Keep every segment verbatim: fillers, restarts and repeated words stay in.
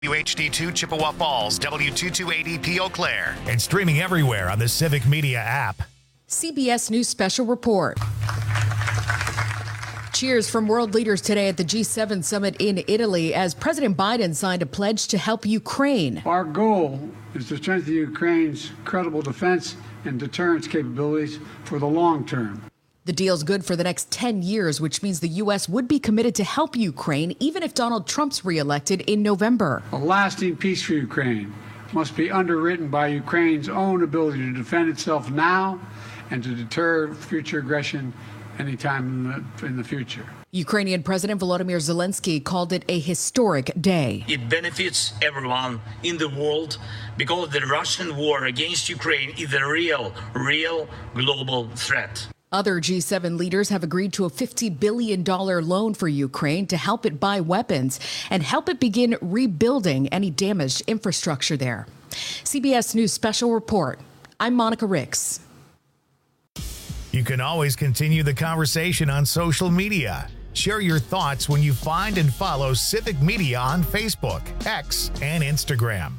W H D two Chippewa Falls, W two two eighty P Eau Claire. And streaming everywhere on the Civic Media app. C B S News Special Report. Cheers from world leaders today at the G seven summit in Italy as President Biden signed a pledge to help Ukraine. Our goal is to strengthen Ukraine's credible defense and deterrence capabilities for the long term. The deal's good for the next ten years, which means the U S would be committed to help Ukraine even if Donald Trump's reelected in November. A lasting peace for Ukraine must be underwritten by Ukraine's own ability to defend itself now and to deter future aggression anytime in the, in the future. Ukrainian President Volodymyr Zelensky called it a historic day. It benefits everyone in the world because the Russian war against Ukraine is a real, real global threat. Other G seven leaders have agreed to a fifty billion dollars loan for Ukraine to help it buy weapons and help it begin rebuilding any damaged infrastructure there. C B S News Special Report. I'm Monica Ricks. You can always continue the conversation on social media. Share your thoughts when you find and follow Civic Media on Facebook, X, and Instagram.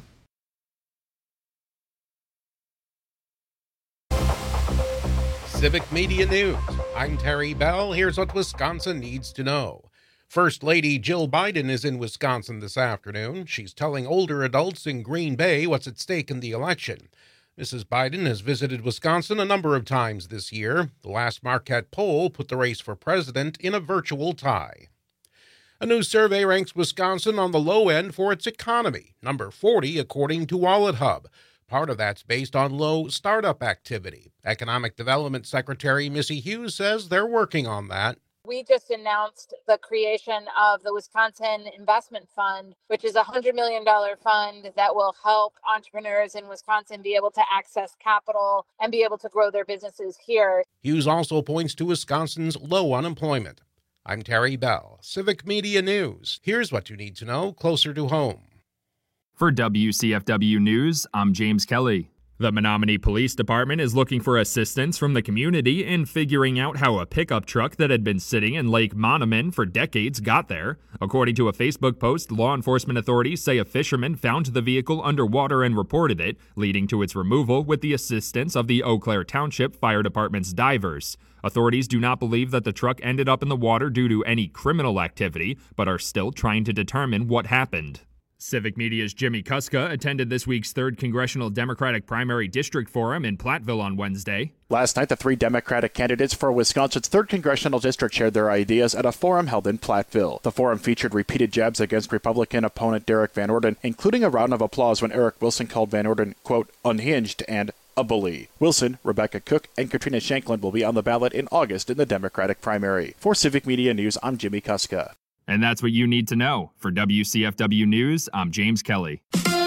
Civic Media News. I'm Terry Bell. Here's what Wisconsin needs to know. First Lady Jill Biden is in Wisconsin this afternoon. She's telling older adults in Green Bay what's at stake in the election. Missus Biden has visited Wisconsin a number of times this year. The last Marquette poll put the race for president in a virtual tie. A new survey ranks Wisconsin on the low end for its economy, number forty according to WalletHub. Part of that's based on low startup activity. Economic Development Secretary Missy Hughes says they're working on that. We just announced the creation of the Wisconsin Investment Fund, which is a one hundred million dollars fund that will help entrepreneurs in Wisconsin be able to access capital and be able to grow their businesses here. Hughes also points to Wisconsin's low unemployment. I'm Terry Bell, Civic Media News. Here's what you need to know closer to home. For W C F W News, I'm James Kelly. The Menominee Police Department is looking for assistance from the community in figuring out how a pickup truck that had been sitting in Lake Monoman for decades got there. According to a Facebook post, law enforcement authorities say a fisherman found the vehicle underwater and reported it, leading to its removal with the assistance of the Eau Claire Township Fire Department's divers. Authorities do not believe that the truck ended up in the water due to any criminal activity, but are still trying to determine what happened. Civic Media's Jimmy Kuska attended this week's third Congressional Democratic Primary District Forum in Platteville on Wednesday. Last night, the three Democratic candidates for Wisconsin's third Congressional District shared their ideas at a forum held in Platteville. The forum featured repeated jabs against Republican opponent Derek Van Orden, including a round of applause when Eric Wilson called Van Orden, quote, unhinged and a bully. Wilson, Rebecca Cook, and Katrina Shanklin will be on the ballot in August in the Democratic primary. For Civic Media News, I'm Jimmy Kuska. And that's what you need to know. For W C F W News, I'm James Kelly.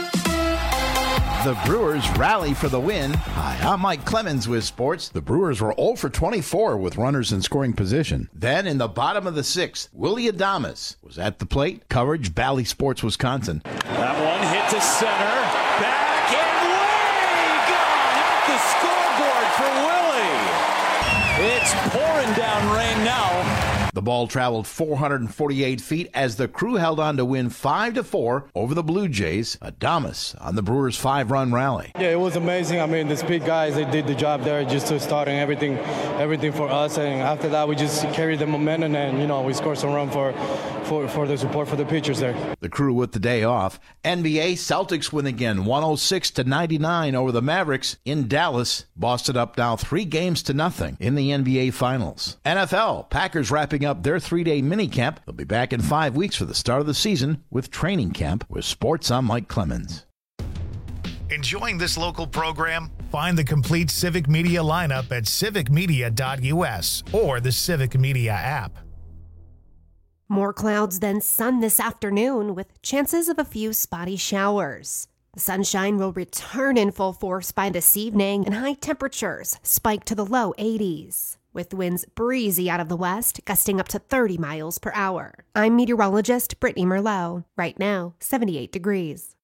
The Brewers rally for the win. Hi, I'm Mike Clemens with sports. The Brewers were zero for twenty-four with runners in scoring position. Then in the bottom of the sixth, Willie Adames was at the plate. Coverage, Bally Sports, Wisconsin. That one hit to center. Back and way gone off the scoreboard for Willie. It's pouring down rain now. The ball traveled four hundred forty-eight feet as the Crew held on to win five to four over the Blue Jays. Adames on the Brewers' five-run rally. Yeah, it was amazing. I mean, the speed guys, they did the job there, just to starting everything, everything for us. And after that, we just carried the momentum, and you know, we scored some run for, for, for the support for the pitchers there. The Crew with the day off. N B A Celtics win again, one oh six to ninety-nine over the Mavericks in Dallas. Boston up now three games to nothing in the N B A Finals. N F L Packers wrapping up their three-day minicamp. They'll be back in five weeks for the start of the season with training camp. With sports, I'm Mike Clemens. Enjoying this local program? Find the complete Civic Media lineup at civic media dot u s or the Civic Media app. More clouds than sun this afternoon with chances of a few spotty showers. The sunshine will return in full force by this evening, and high temperatures spike to the low eighties. With winds breezy out of the west, gusting up to thirty miles per hour. I'm meteorologist Brittany Merlot. Right now, seventy-eight degrees.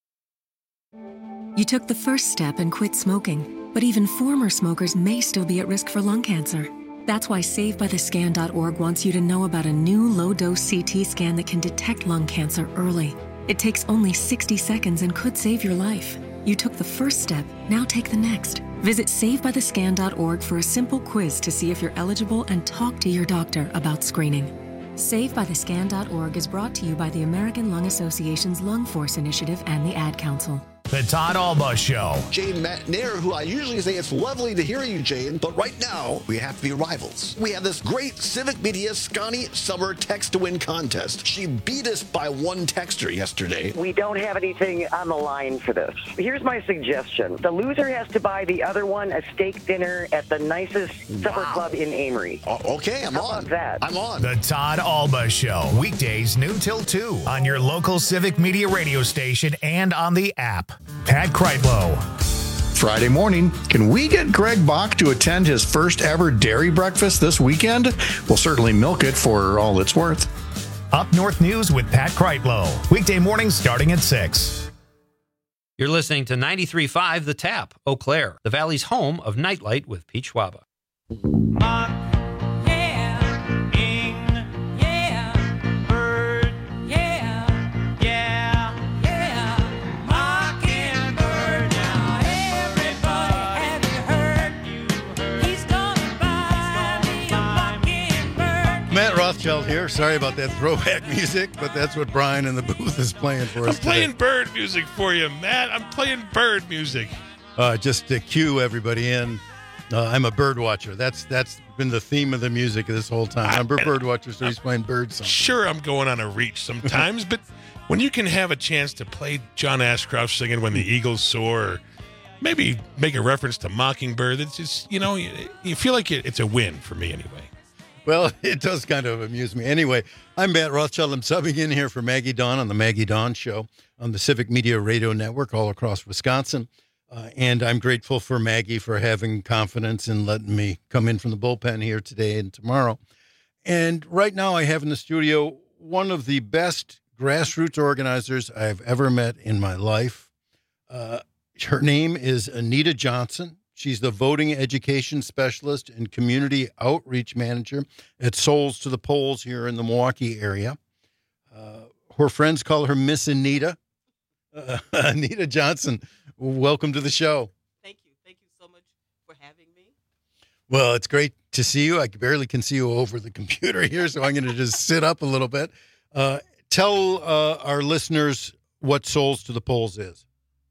You took the first step and quit smoking, but even former smokers may still be at risk for lung cancer. That's why save by the scan dot org wants you to know about a new low-dose C T scan that can detect lung cancer early. It takes only sixty seconds and could save your life. You took the first step, now take the next. Visit save by the scan dot org for a simple quiz to see if you're eligible and talk to your doctor about screening. save by the scan dot org is brought to you by the American Lung Association's Lung Force Initiative and the Ad Council. The Todd Alba Show. Jane McNair, who I usually say it's lovely to hear you, Jane, but right now we have to be rivals. We have this great Civic Media Scotty Summer Text to Win contest. She beat us by one texter yesterday. We don't have anything on the line for this. Here's my suggestion. The loser has to buy the other one a steak dinner at the nicest supper wow. club in Amory. Uh, okay, I'm How on. About that? I'm on. The Todd Alba Show. Weekdays noon till two on your local Civic Media radio station and on the app. Pat Kreitlow. Friday morning, can we get Greg Bach to attend his first ever dairy breakfast this weekend? We'll certainly milk it for all it's worth. Up North News with Pat Kreitlow. Weekday mornings starting at six. You're listening to ninety-three point five The Tap, Eau Claire, the Valley's home of Nightlight with Pete Schwaba. Matt Rothschild here. Sorry about that throwback music, but that's what Brian in the booth is playing for us. I'm playing today. bird music for you, Matt. I'm playing bird music. Uh, just to cue everybody in, uh, I'm a bird watcher. That's that's been the theme of the music this whole time. I'm a bird watcher, so he's playing bird songs. Sure, I'm going on a reach sometimes, but when you can have a chance to play John Ashcroft singing When the Eagles Soar, or maybe make a reference to Mockingbird, it's just, you know, you, you feel like it, it's a win for me anyway. Well, it does kind of amuse me. Anyway, I'm Matt Rothschild. I'm subbing in here for Maggie Dawn on the Maggie Dawn Show on the Civic Media Radio Network all across Wisconsin. Uh, and I'm grateful for Maggie for having confidence in letting me come in from the bullpen here today and tomorrow. And right now I have in the studio one of the best grassroots organizers I've ever met in my life. Uh, her name is Anita Johnson. She's the voting education specialist and community outreach manager at Souls to the Polls here in the Milwaukee area. Uh, her friends call her Miss Anita. Uh, Anita Johnson, welcome to the show. Thank you. Thank you so much for having me. Well, it's great to see you. I barely can see you over the computer here, so I'm going to just sit up a little bit. Uh, tell uh, our listeners what Souls to the Polls is.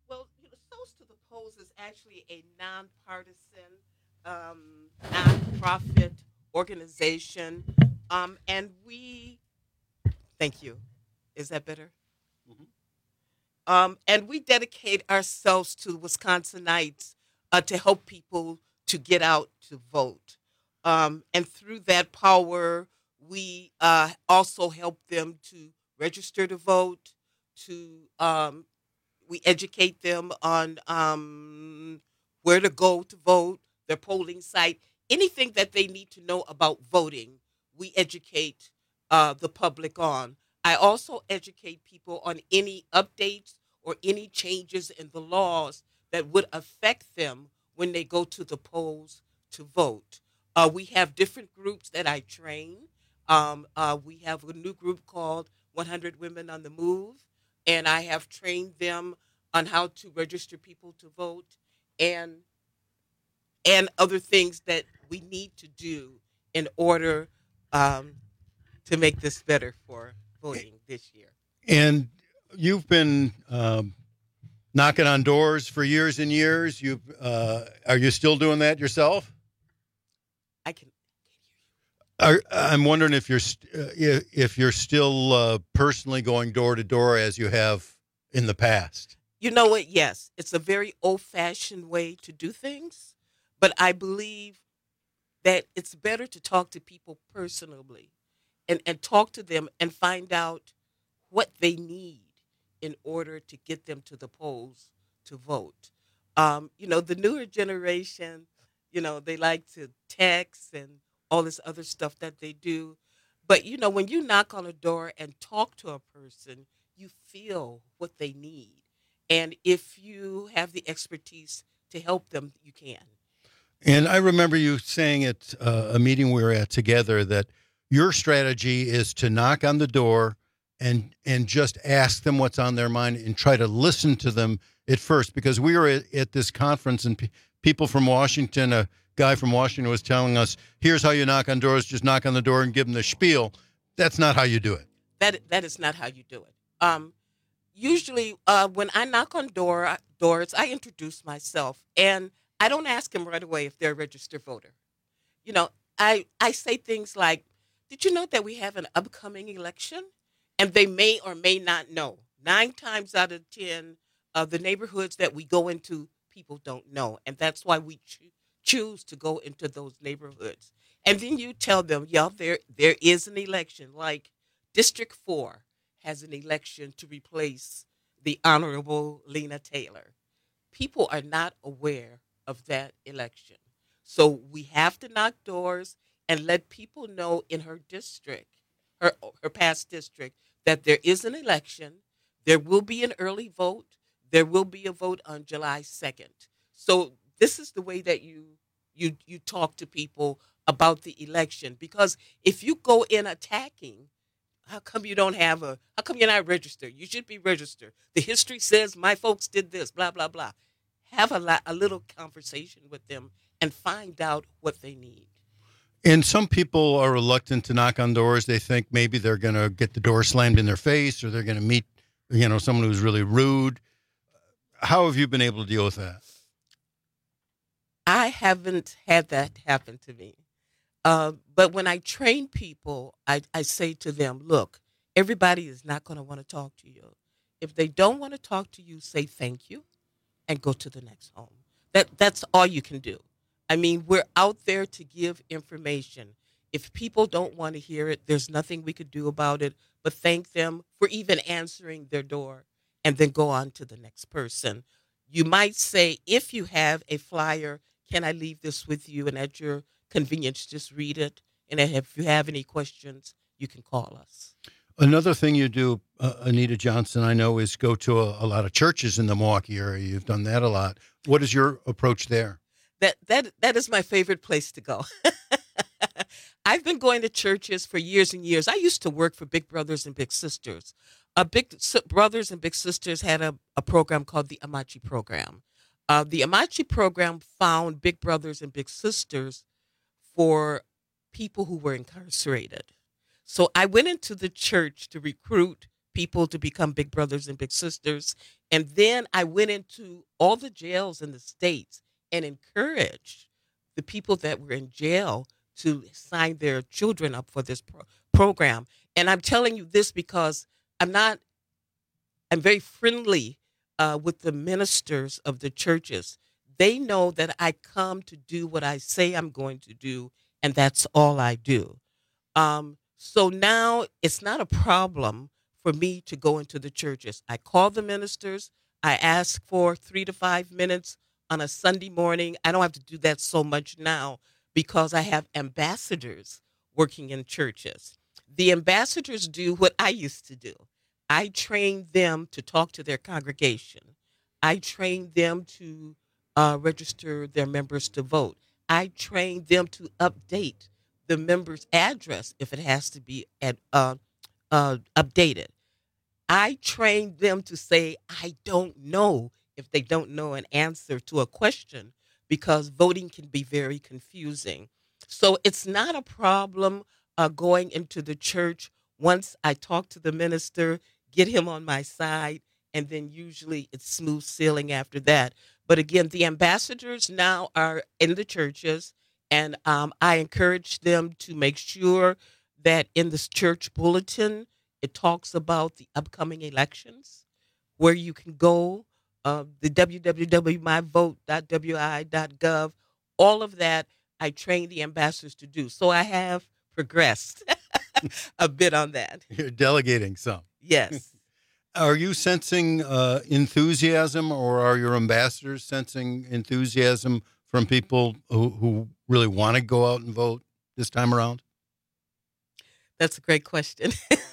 Actually a nonpartisan, um, nonprofit organization, um, and we, thank you, is that better? Mm-hmm. Um, and we dedicate ourselves to Wisconsinites uh, to help people to get out to vote. Um, and through that power, we uh, also help them to register to vote, to um, we educate them on um, where to go to vote, their polling site, anything that they need to know about voting, we educate uh, the public on. I also educate people on any updates or any changes in the laws that would affect them when they go to the polls to vote. Uh, we have different groups that I train. Um, uh, we have a new group called one hundred Women on the Move. And I have trained them on how to register people to vote and and other things that we need to do in order um, to make this better for voting this year. And you've been um, knocking on doors for years and years. You uh, are you still doing that yourself? I can. Are, I'm wondering if you're st- uh, if you're still uh, personally going door to door as you have in the past. You know what? Yes, it's a very old-fashioned way to do things, but I believe that it's better to talk to people personally and, and talk to them and find out what they need in order to get them to the polls to vote. Um, you know, the newer generation, you know, they like to text and all this other stuff that they do. But, you know, when you knock on a door and talk to a person, you feel what they need. And if you have the expertise to help them, you can. And I remember you saying at uh, a meeting we were at together that your strategy is to knock on the door and and just ask them what's on their mind and try to listen to them at first, because we were at, at this conference and pe- people from Washington, a guy from Washington was telling us, here's how you knock on doors, just knock on the door and give them the spiel. That's not how you do it. That that is not how you do it. Um, usually, uh, when I knock on door doors, I introduce myself, and I don't ask them right away if they're a registered voter. You know, I I say things like, "Did you know that we have an upcoming election?" And they may or may not know. Nine times out of ten, uh, the neighborhoods that we go into, people don't know, and that's why we cho- choose to go into those neighborhoods. And then you tell them, "Yeah, there there is an election, like." District four has an election to replace the Honorable Lena Taylor. People are not aware of that election. So we have to knock doors and let people know in her district, her, her past district, that there is an election. There will be an early vote. There will be a vote on July second. So this is the way that you you you talk to people about the election. Because if you go in attacking, how come you don't have a, how come you're not registered? You should be registered. The history says my folks did this, blah, blah, blah. Have a, la- a little conversation with them and find out what they need. And some people are reluctant to knock on doors. They think maybe they're going to get the door slammed in their face, or they're going to meet, you know, someone who's really rude. How have you been able to deal with that? I haven't had that happen to me. Uh, but when I train people, I, I say to them, look, everybody is not going to want to talk to you. If they don't want to talk to you, say thank you and go to the next home. That That's all you can do. I mean, we're out there to give information. If people don't want to hear it, there's nothing we could do about it, but thank them for even answering their door and then go on to the next person. You might say, if you have a flyer, can I leave this with you? And at your convenience, just read it. And if you have any questions, you can call us. Another thing you do, uh, Anita Johnson, I know, is go to a, a lot of churches in the Milwaukee area. You've done that a lot. What is your approach there? That that that is my favorite place to go. I've been going to churches for years and years. I used to work for Big Brothers and Big Sisters. Uh, Big Brothers and Big Sisters had a, a program called the Amachi Program. Uh, the Amachi Program found Big Brothers and Big Sisters for people who were incarcerated. So I went into the church to recruit people to become Big Brothers and Big Sisters. And then I went into all the jails in the states and encouraged the people that were in jail to sign their children up for this pro- program. And I'm telling you this because I'm not, I'm very friendly uh, with the ministers of the churches. They know that I come to do what I say I'm going to do, and that's all I do. Um, so now it's not a problem for me to go into the churches. I call the ministers. I ask for three to five minutes on a Sunday morning. I don't have to do that so much now because I have ambassadors working in churches. The ambassadors do what I used to do. I train them to talk to their congregation. I train them to Uh, register their members to vote. I train them to update the member's address if it has to be at, uh, uh, updated. I train them to say, I don't know, if they don't know an answer to a question, because voting can be very confusing. So it's not a problem uh, going into the church once I talk to the minister, get him on my side, and then usually it's smooth sailing after that. But again, the ambassadors now are in the churches, and um, I encourage them to make sure that in this church bulletin, it talks about the upcoming elections, where you can go, uh, the w w w dot my vote dot w i dot gov, all of that I train the ambassadors to do. So I have progressed a bit on that. You're delegating some. Yes. Are you sensing uh, enthusiasm, or are your ambassadors sensing enthusiasm from people who, who really want to go out and vote this time around? That's a great question.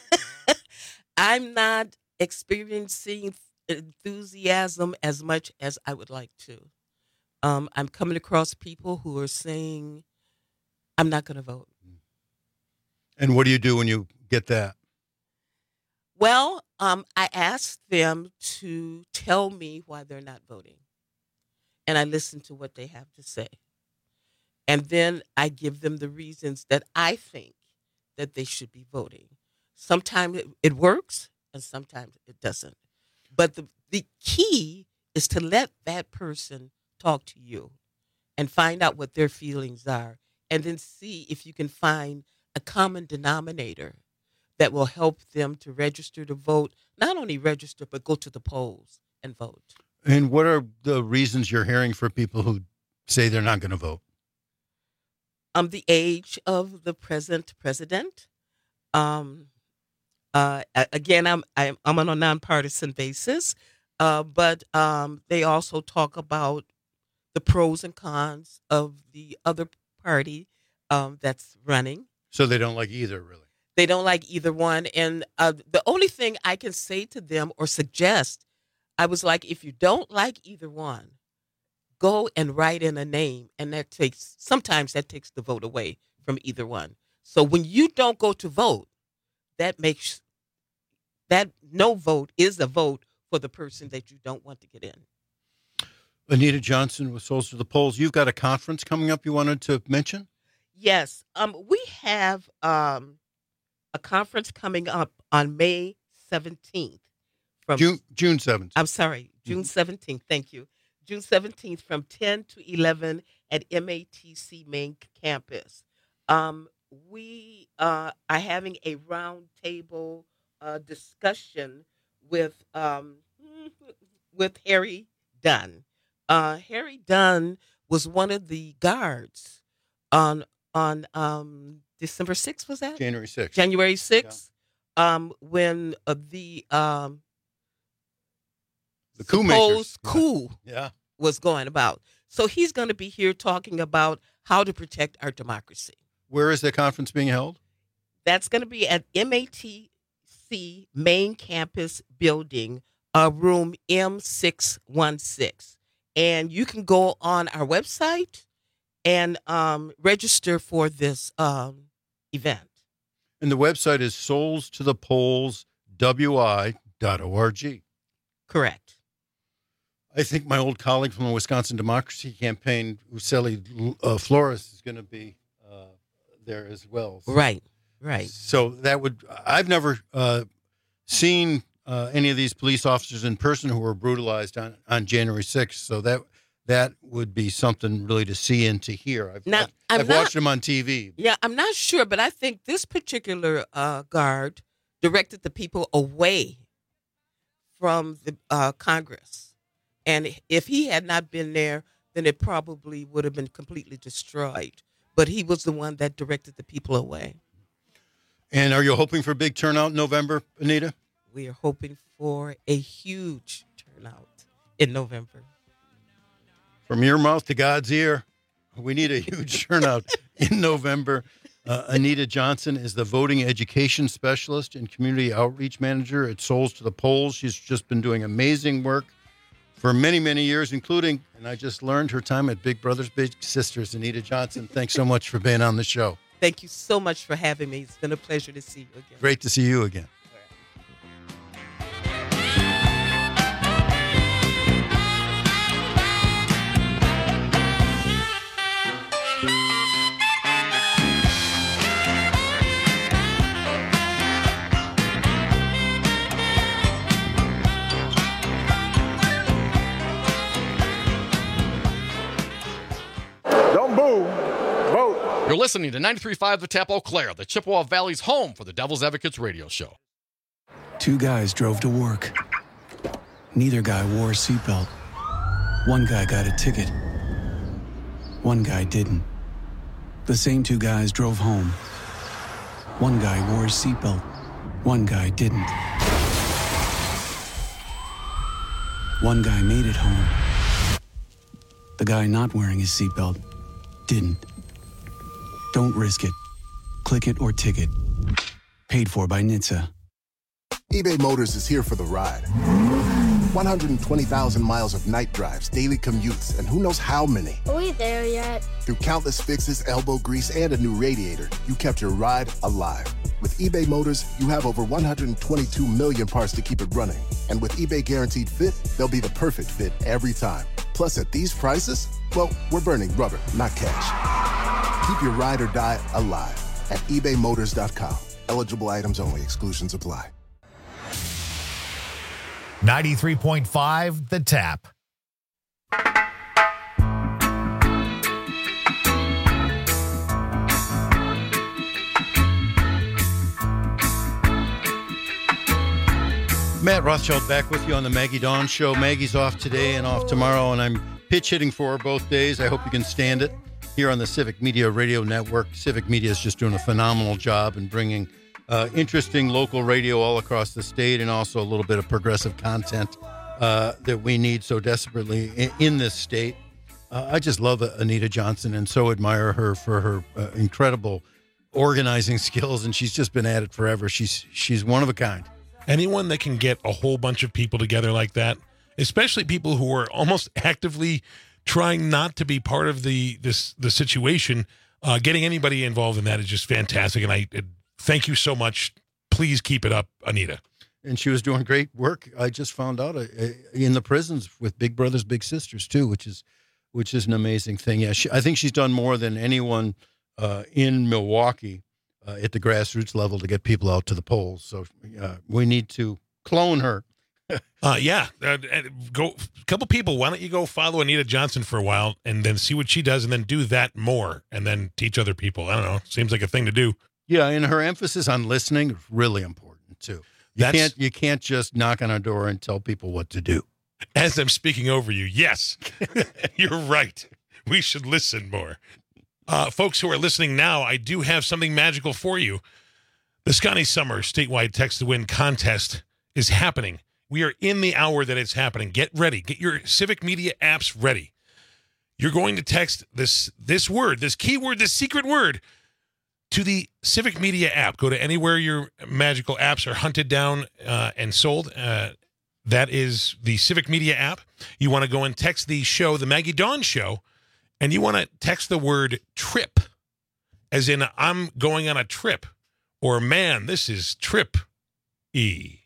I'm not experiencing enthusiasm as much as I would like to. Um, I'm coming across people who are saying, I'm not going to vote. And what do you do when you get that? Well, um, I asked them to tell me why they're not voting. And I listen to what they have to say. And then I give them the reasons that I think that they should be voting. Sometimes it, it works and sometimes it doesn't. But the, the key is to let that person talk to you and find out what their feelings are, and then see if you can find a common denominator that will help them to register to vote, not only register, but go to the polls and vote. And what are the reasons you're hearing for people who say they're not going to vote? Um, the age of the present president. Um, uh, again, I'm I'm, I'm on a nonpartisan basis, uh, but um, they also talk about the pros and cons of the other party um, that's running. So they don't like either, really. They don't like either one. And uh, the only thing I can say to them or suggest, I was like, if you don't like either one, go and write in a name. And that takes, sometimes that takes the vote away from either one. So when you don't go to vote, that makes, that no vote is a vote for the person that you don't want to get in. Anita Johnson with Souls to the Polls. You've got a conference coming up you wanted to mention? Yes. Um, we have um, a conference coming up on May seventeenth. From June, June seventeenth. I'm sorry, June seventeenth. Thank you. June seventeenth from ten to eleven at M A T C main campus. Um, we uh, are having a roundtable uh, discussion with um, with Harry Dunn. Uh, Harry Dunn was one of the guards on on um, December sixth. Was that January sixth? January sixth, yeah. um, when uh, the um, the coup makers. coup yeah. was going about. So he's going to be here talking about how to protect our democracy. Where is the conference being held? That's going to be at M A T C main campus building, uh, room M six one six. And you can go on our website and um, register for this um, event. And the website is souls to the polls w i dot org. Correct. I think my old colleague from the Wisconsin Democracy Campaign, Uceli uh, Flores, is going to be uh, there as well. So, right, right. So that would, I've never uh, seen uh, any of these police officers in person who were brutalized on, on January sixth. So that that would be something really to see and to hear. I've, now, I've, I've watched not, them on T V. Yeah, I'm not sure, but I think this particular uh, guard directed the people away from the uh, Congress. And if he had not been there, then it probably would have been completely destroyed. But he was the one that directed the people away. And are you hoping for a big turnout in November, Anita? We are hoping for a huge turnout in November. From your mouth to God's ear, we need a huge turnout in November. Uh, Anita Johnson is the voting education specialist and community outreach manager at Souls to the Polls. She's just been doing amazing work for many, many years, including, and I just learned, her time at Big Brothers Big Sisters. Anita Johnson, thanks so much for being on the show. Thank you so much for having me. It's been a pleasure to see you again. Great to see you again. You're listening to ninety-three point five The Tap Eau Claire, the Chippewa Valley's home for the Devil's Advocates radio show. Two guys drove to work. Neither guy wore a seatbelt. One guy got a ticket. One guy didn't. The same two guys drove home. One guy wore a seatbelt. One guy didn't. One guy made it home. The guy not wearing his seatbelt didn't. Don't risk it. Click it or ticket. Paid for by N H T S A. eBay Motors is here for the ride. one hundred twenty thousand miles of night drives, daily commutes, and who knows how many. Are we there yet? Through countless fixes, elbow grease, and a new radiator, you kept your ride alive. With eBay Motors, you have over one hundred twenty-two million parts to keep it running. And with eBay Guaranteed Fit, they'll be the perfect fit every time. Plus, at these prices, well, we're burning rubber, not cash. Keep your ride or die alive at ebay motors dot com. Eligible items only. Exclusions apply. ninety-three point five The Tap. Matt Rothschild back with you on the Maggie Dawn Show. Maggie's off today and off tomorrow, and I'm pitch hitting for her both days. I hope you can stand it here on the Civic Media Radio Network. Civic Media is just doing a phenomenal job in bringing uh, interesting local radio all across the state, and also a little bit of progressive content uh, that we need so desperately in, in this state. Uh, I just love Anita Johnson and so admire her for her uh, incredible organizing skills, and she's just been at it forever. She's she's one of a kind. Anyone that can get a whole bunch of people together like that, especially people who are almost actively trying not to be part of the this the situation, uh, getting anybody involved in that is just fantastic. And I uh, thank you so much. Please keep it up, Anita. And she was doing great work. I just found out uh, in the prisons with Big Brothers Big Sisters too, which is which is an amazing thing. Yeah, she, I think she's done more than anyone uh, in Milwaukee uh, at the grassroots level to get people out to the polls. So uh, we need to clone her. uh, yeah, uh, go a couple people. Why don't you go follow Anita Johnson for a while and then see what she does, and then do that more, and then teach other people. I don't know. Seems like a thing to do. Yeah, and her emphasis on listening is really important too. You That's, can't you can't just knock on a door and tell people what to do. As I'm speaking over you, yes, you're right. We should listen more. Uh, folks who are listening now, I do have something magical for you. The Scotty Summer statewide text to win contest is happening. We are in the hour that it's happening. Get ready. Get your Civic Media apps ready. You're going to text this this word, this keyword, this secret word to the Civic Media app. Go to anywhere your magical apps are hunted down uh, and sold. Uh, that is the Civic Media app. You want to go and text the show, the Maggie Dawn Show, and you want to text the word trip, as in I'm going on a trip, or man, this is trip-y.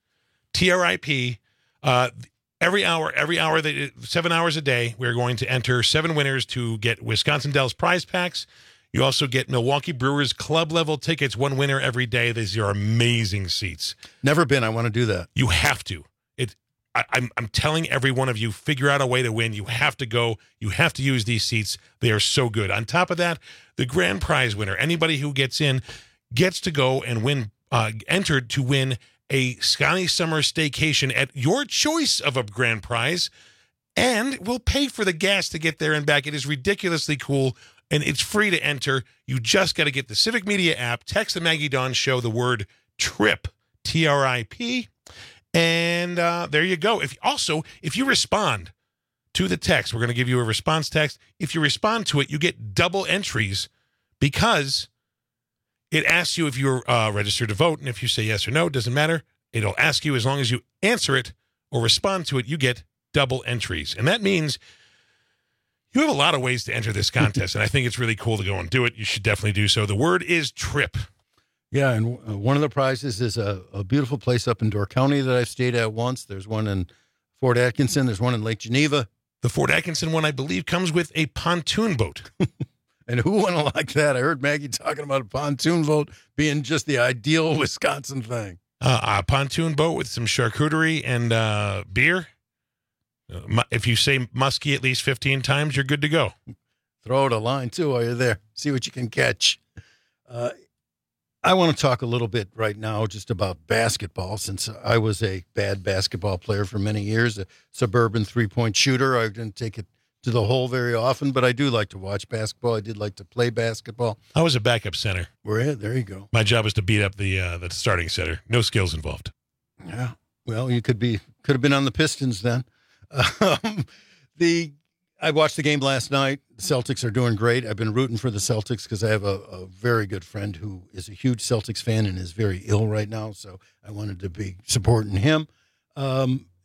T R I P. Uh, every hour, every hour, that seven hours a day, we're going to enter seven winners to get Wisconsin Dells prize packs. You also get Milwaukee Brewers club level tickets, one winner every day. These are amazing seats. Never been. I want to do that. You have to. It. I, I'm, I'm telling every one of you, figure out a way to win. You have to go. You have to use these seats. They are so good. On top of that, the grand prize winner, anybody who gets in, gets to go and win, uh, entered to win a Scotty Summer staycation at your choice of a grand prize, and we'll pay for the gas to get there and back. It is ridiculously cool, and it's free to enter. You just got to get the Civic Media app, text the Maggie Dawn Show, the word TRIP, T R I P, and uh, there you go. If also, if you respond to the text, we're going to give you a response text. If you respond to it, you get double entries because it asks you if you're uh, registered to vote, and if you say yes or no, it doesn't matter. It'll ask you as long as you answer it or respond to it, you get double entries. And that means you have a lot of ways to enter this contest, and I think it's really cool to go and do it. You should definitely do so. The word is TRIP. Yeah, and uh, one of the prizes is a, a beautiful place up in Door County that I've stayed at once. There's one in Fort Atkinson. There's one in Lake Geneva. The Fort Atkinson one, I believe, comes with a pontoon boat. And who wouldn't like that? I heard Maggie talking about a pontoon boat being just the ideal Wisconsin thing. Uh, a pontoon boat with some charcuterie and uh, beer. Uh, if you say muskie at least fifteen times, you're good to go. Throw out a line, too, while you're there. See what you can catch. Uh, I want to talk a little bit right now just about basketball, since I was a bad basketball player for many years, a suburban three-point shooter. I didn't take it to the hole very often, but I do like to watch basketball. I did like to play basketball. I was a backup center. Where there you go. My job was to beat up the uh, the starting center. No skills involved. Yeah. Well, you could be could have been on the Pistons then. Um, the I watched the game last night. The Celtics are doing great. I've been rooting for the Celtics because I have a, a very good friend who is a huge Celtics fan and is very ill right now. So I wanted to be supporting him. Um,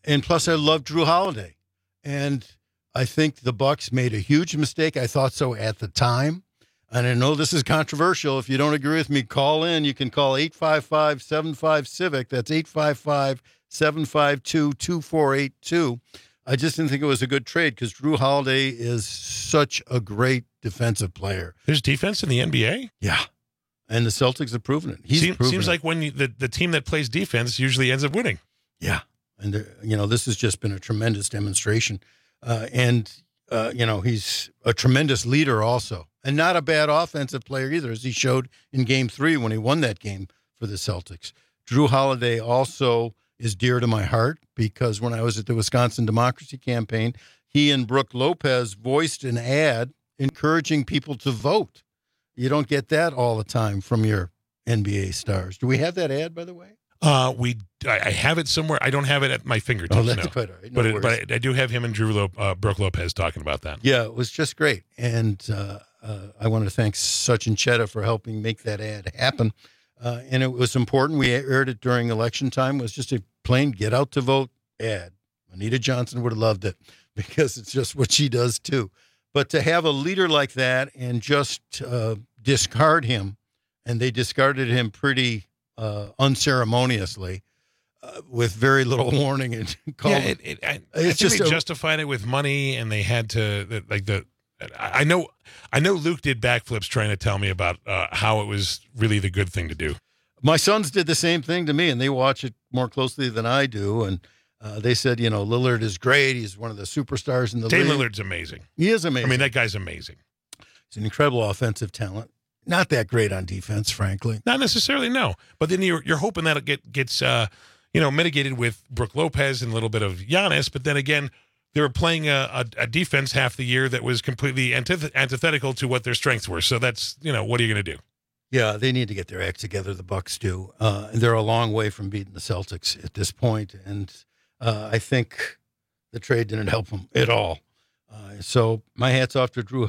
and plus, I love Drew Holiday. And I think the Bucks made a huge mistake. I thought so at the time. And I know this is controversial. If you don't agree with me, call in. You can call eight five five, seven five, CIVIC. That's eight five five, seven five two, two four eight two. I just didn't think it was a good trade because Drew Holiday is such a great defensive player. There's defense in the N B A? Yeah. And the Celtics have proven it. He's Seems, proven seems it. like when you, the, the team that plays defense usually ends up winning. Yeah. And, there, you know, this has just been a tremendous demonstration. Uh, and, uh, you know, he's a tremendous leader also. And not a bad offensive player either, as he showed in game three when he won that game for the Celtics. Drew Holiday also is dear to my heart because when I was at the Wisconsin Democracy Campaign, he and Brooke Lopez voiced an ad encouraging people to vote. You don't get that all the time from your N B A stars. Do we have that ad, by the way? Uh, we I, I have it somewhere. I don't have it at my fingertips. Oh, that's no. quite all right. No but it, worries. but I, I do have him and Drew Lo, uh, Brooke Lopez talking about that. Yeah, it was just great. And uh, uh, I want to thank Sachin Chetta for helping make that ad happen. Uh, and it was important. We aired it during election time. It was just a plain get out to vote ad. Anita Johnson would have loved it because it's just what she does too. But to have a leader like that and just uh, discard him, and they discarded him pretty uh, unceremoniously uh, with very little warning. And called, yeah, it, it, I, I it's think just they a, justified it with money, and they had to like the. I know, I know. Luke did backflips trying to tell me about uh, how it was really the good thing to do. My sons did the same thing to me, and they watch it more closely than I do. And uh, they said, you know, Lillard is great. He's one of the superstars in the Dame league. Lillard's amazing. He is amazing. I mean, that guy's amazing. He's an incredible offensive talent. Not that great on defense, frankly. Not necessarily, no. But then you're you're hoping that it get, gets uh, you know mitigated with Brooke Lopez and a little bit of Giannis. But then again, they were playing a, a, a defense half the year that was completely antith- antithetical to what their strengths were. So that's, you know, what are you going to do? Yeah, they need to get their act together. The Bucks do. Uh, and they're a long way from beating the Celtics at this point. And uh, I think the trade didn't help them at all. Uh, so my hat's off to Drew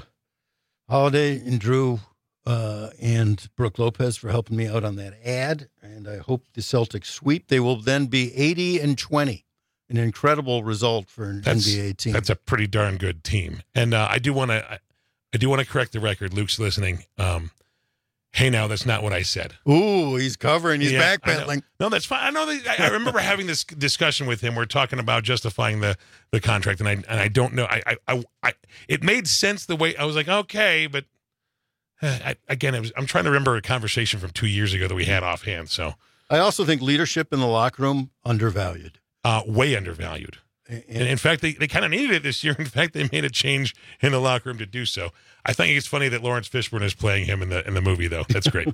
Holiday and Drew uh, and Brooke Lopez for helping me out on that ad. And I hope the Celtics sweep. They will then be eighty and twenty. An incredible result for an That's, N B A team. That's a pretty darn good team. And uh, I do want to, I, I do want to correct the record. Luke's listening. Um, hey, now that's not what I said. Ooh, he's covering. He's Yeah, backpedaling. No, that's fine. I know. That, I, I remember having this discussion with him. We're talking about justifying the, the contract, and I and I don't know. I, I I I it made sense the way I was like, okay, but uh, I, again, it was, I'm trying to remember a conversation from two years ago that we had offhand. So I also think leadership in the locker room undervalued. Uh, way undervalued. And in fact, they, they kind of needed it this year. In fact, they made a change in the locker room to do so. I think it's funny that Lawrence Fishburne is playing him in the in the movie, though. That's great.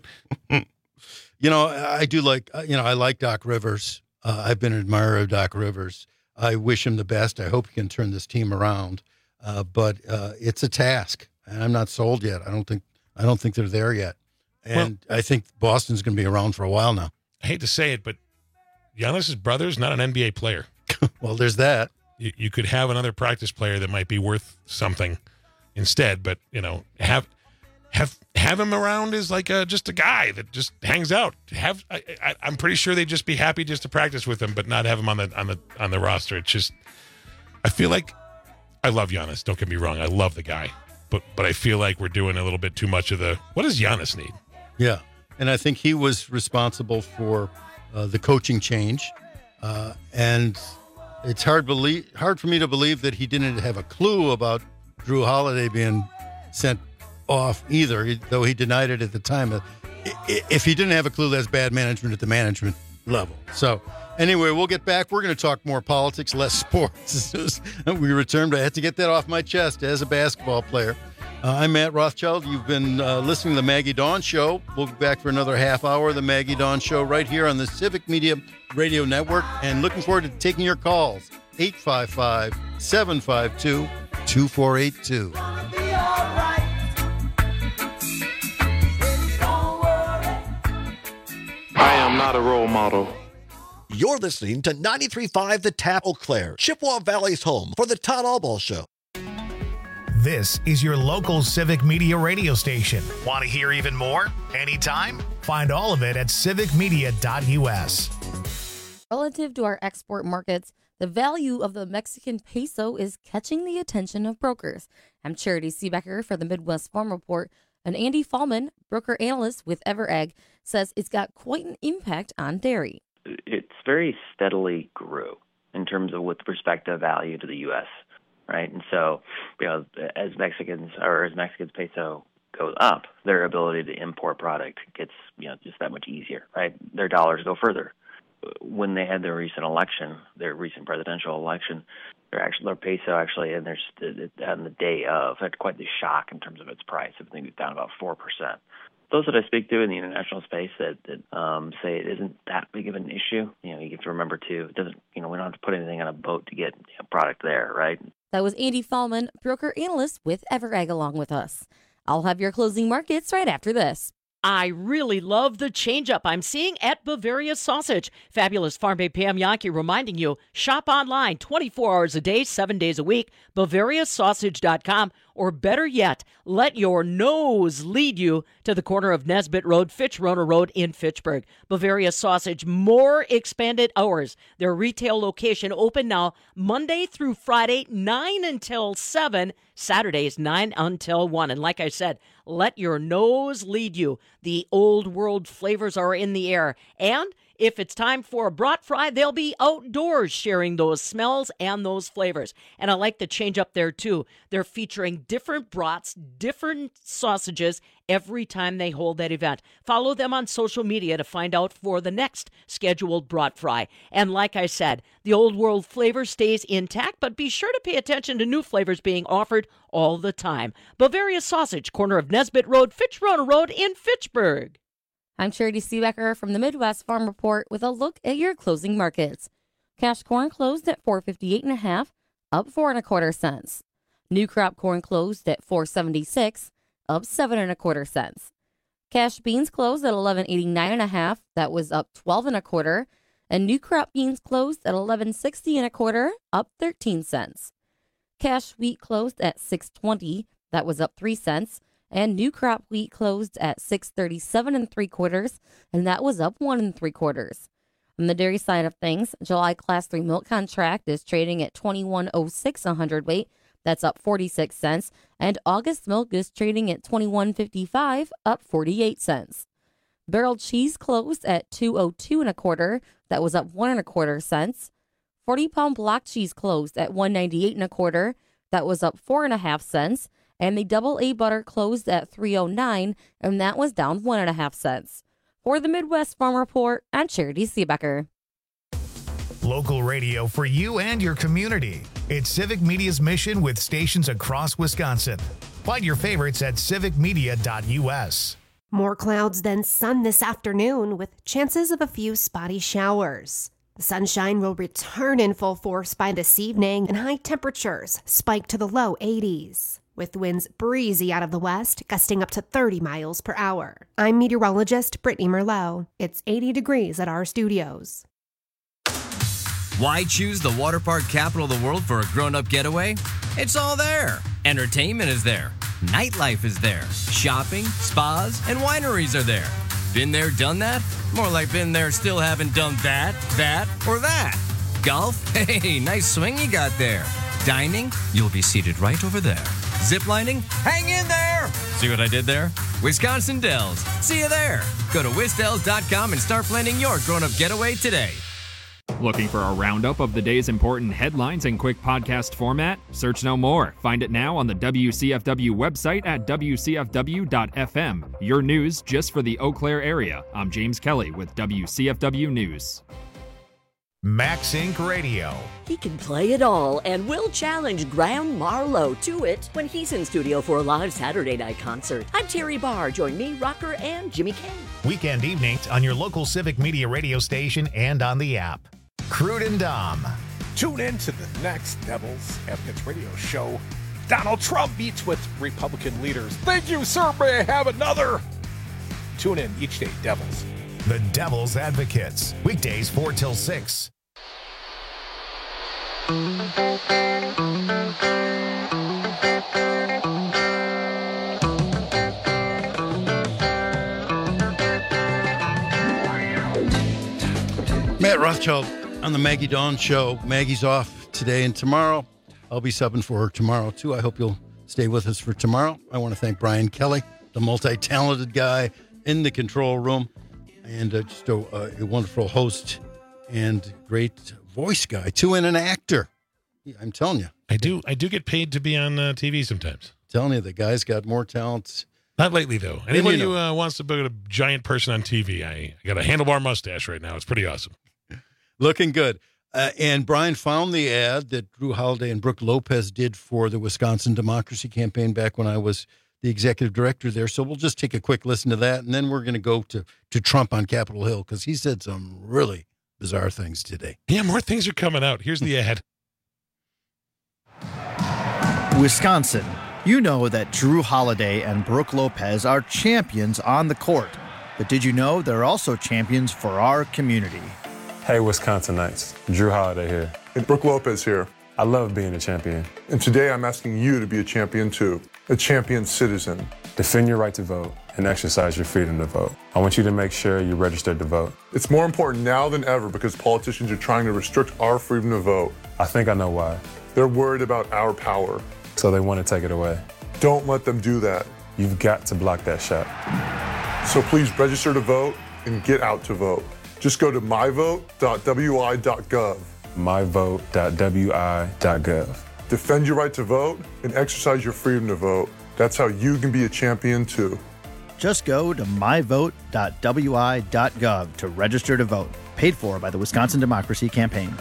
You know, I do like, you know, I like Doc Rivers. Uh, I've been an admirer of Doc Rivers. I wish him the best. I hope he can turn this team around. Uh, but uh, it's a task, and I'm not sold yet. I don't think I don't think they're there yet. And well, I think Boston's going to be around for a while now. I hate to say it, but Giannis's brother is not an N B A player. Well, there's that. You, you could have another practice player that might be worth something instead, but you know, have have have him around as like a just a guy that just hangs out. Have I, I, I'm pretty sure they'd just be happy just to practice with him, but not have him on the on the on the roster. It's just, I feel like I love Giannis. Don't get me wrong, I love the guy, but but I feel like we're doing a little bit too much of the. What does Giannis need? Yeah, and I think he was responsible for uh, the coaching change, uh, and it's hard believe hard for me to believe that he didn't have a clue about Drew Holiday being sent off either, though he denied it at the time. If he didn't have a clue, that's bad management at the management level. So anyway, we'll get back. We're going to talk more politics, less sports. As soon as we return, but I had to get that off my chest as a basketball player. Uh, I'm Matt Rothschild. You've been uh, listening to the Maggie Dawn Show. We'll be back for another half hour of the Maggie Dawn Show right here on the Civic Media Radio Network, and looking forward to taking your calls. eight five five, seven five two, two four eight two. I am not a role model. You're listening to ninety-three point five The Tap Eau Claire, Chippewa Valley's home for the Todd Albaugh Show. This is your local Civic Media radio station. Want to hear even more? Anytime? Find all of it at civic media dot u s. Relative to our export markets, The value of the Mexican peso is catching the attention of brokers. I'm Charity Seebecker for the Midwest Farm Report, and Andy Fallman, broker analyst with EverEgg, says it's got quite an impact on dairy. It's very steadily grew in terms of with respect to value to the U S, right? And so, you know, as Mexicans or as Mexicans peso goes up, their ability to import product gets, you know, just that much easier, right? Their dollars go further. When they had their recent election, their recent presidential election, their actual their peso actually, and there's on the day of had quite the shock in terms of its price. I think it's down about four percent. Those that I speak to in the international space that, that um, say it isn't that big of an issue, you know, you have to remember too, it doesn't, you know, we don't have to put anything on a boat to get you know, product there, right? That was Andy Fallman, broker analyst with EverEgg, along with us. I'll have your closing markets right after this. I really love the change-up I'm seeing at Bavaria Sausage. Fabulous Farm Babe Pam Yankee reminding you, shop online twenty-four hours a day, seven days a week, Bavaria Sausage dot com, or better yet, let your nose lead you to the corner of Nesbitt Road, Fitch-Roner Road in Fitchburg. Bavaria Sausage, more expanded hours. Their retail location open now Monday through Friday, nine until seven, Saturdays, nine until one. And like I said, let your nose lead you. The old world flavors are in the air. And if it's time for a brat fry, they'll be outdoors sharing those smells and those flavors. And I like the change up there, too. They're featuring different brats, different sausages every time they hold that event. Follow them on social media to find out for the next scheduled brat fry. And like I said, the old world flavor stays intact, but be sure to pay attention to new flavors being offered all the time. Bavaria Sausage, corner of Nesbitt Road, Fitch-Roner Road in Fitchburg. I'm Charity Seebecker from the Midwest Farm Report with a look at your closing markets. Cash corn closed at four fifty-eight and a half, up four and a quarter cents. New crop corn closed at four seventy-six, up seven and a quarter cents. Cash beans closed at eleven eighty-nine and a half, that was up twelve and a quarter, and new crop beans closed at eleven sixty and a quarter, up thirteen cents. Cash wheat closed at six twenty, that was up three cents. And new crop wheat closed at six thirty-seven and three quarters, and that was up one and three quarters. On the dairy side of things, July Class three milk contract is trading at twenty-one oh six a hundredweight, that's up forty-six cents, and August milk is trading at twenty-one fifty-five, up forty-eight cents. Barrel cheese closed at two oh two and a quarter, that was up one and a quarter cents. forty pound block cheese closed at one ninety-eight and a quarter, that was up four and a half cents. And the double A butter closed at three oh nine, and that was down one and a half cents. For the Midwest Farm Report, I'm Charity Seebecker. Local radio for you and your community. It's Civic Media's mission with stations across Wisconsin. Find your favorites at civic media dot u s. More clouds than sun this afternoon with chances of a few spotty showers. The sunshine will return in full force by this evening, and high temperatures spike to the low eighties. With winds breezy out of the west, gusting up to thirty miles per hour. I'm meteorologist Brittany Merlot. It's eighty degrees at our studios. Why choose the water park capital of the world for a grown-up getaway? It's all there. Entertainment is there. Nightlife is there. Shopping, spas, and wineries are there. Been there, done that? More like been there, still haven't done that, that, or that. Golf? Hey, nice swing you got there. Dining? You'll be seated right over there. Ziplining? Hang in there! See what I did there? Wisconsin Dells. See you there. Go to wisdells dot com and start planning your grown-up getaway today. Looking for a roundup of the day's important headlines in quick podcast format? Search no more. Find it now on the W C F W website at w c f w dot f m. Your news just for the Eau Claire area. I'm James Kelly with W C F W News. Max Incorporated. Radio. He can play it all and will challenge Graham Marlowe to it when he's in studio for a live Saturday night concert. I'm Terry Barr. Join me, Rocker, and Jimmy Kane. Weekend evenings on your local Civic Media radio station and on the app. Crude and Dom. Tune in to the next Devils Advocates Radio show. Donald Trump meets with Republican leaders. Thank you, sir. May I have another? Tune in each day, Devils. The Devil's Advocates. Weekdays four till six. Matt Rothschild on the Maggie Dawn Show. Maggie's off today and tomorrow. I'll be subbing for her tomorrow, too. I hope you'll stay with us for tomorrow. I want to thank Brian Kelly, the multi-talented guy in the control room, and uh, just a, a wonderful host and great voice guy, too, and an actor. I'm telling you. I do I do get paid to be on uh, T V sometimes. I'm telling you, the guy's got more talents. Not lately, though. Anybody you know. who uh, wants to put a giant person on T V, I, I got a handlebar mustache right now. It's pretty awesome. Looking good. Uh, and Brian found the ad that Drew Holiday and Brooke Lopez did for the Wisconsin Democracy Campaign back when I was the executive director there. So we'll just take a quick listen to that, and then we're going to go to to Trump on Capitol Hill because he said some really bizarre things today. Yeah, more things are coming out. Here's the ad. Wisconsin. You know that Drew Holiday and Brooke Lopez are champions on the court. But did you know they're also champions for our community? Hey, Wisconsinites. Drew Holiday here. And Brooke Lopez here. I love being a champion. And today I'm asking you to be a champion too. A champion citizen. Defend your right to vote and exercise your freedom to vote. I want you to make sure you're registered to vote. It's more important now than ever because politicians are trying to restrict our freedom to vote. I think I know why. They're worried about our power. So they want to take it away. Don't let them do that. You've got to block that shot. So please register to vote and get out to vote. Just go to my vote dot w i dot gov. my vote dot w i dot gov. Defend your right to vote and exercise your freedom to vote. That's how you can be a champion too. Just go to my vote dot w i dot gov to register to vote. Paid for by the Wisconsin Democracy Campaign.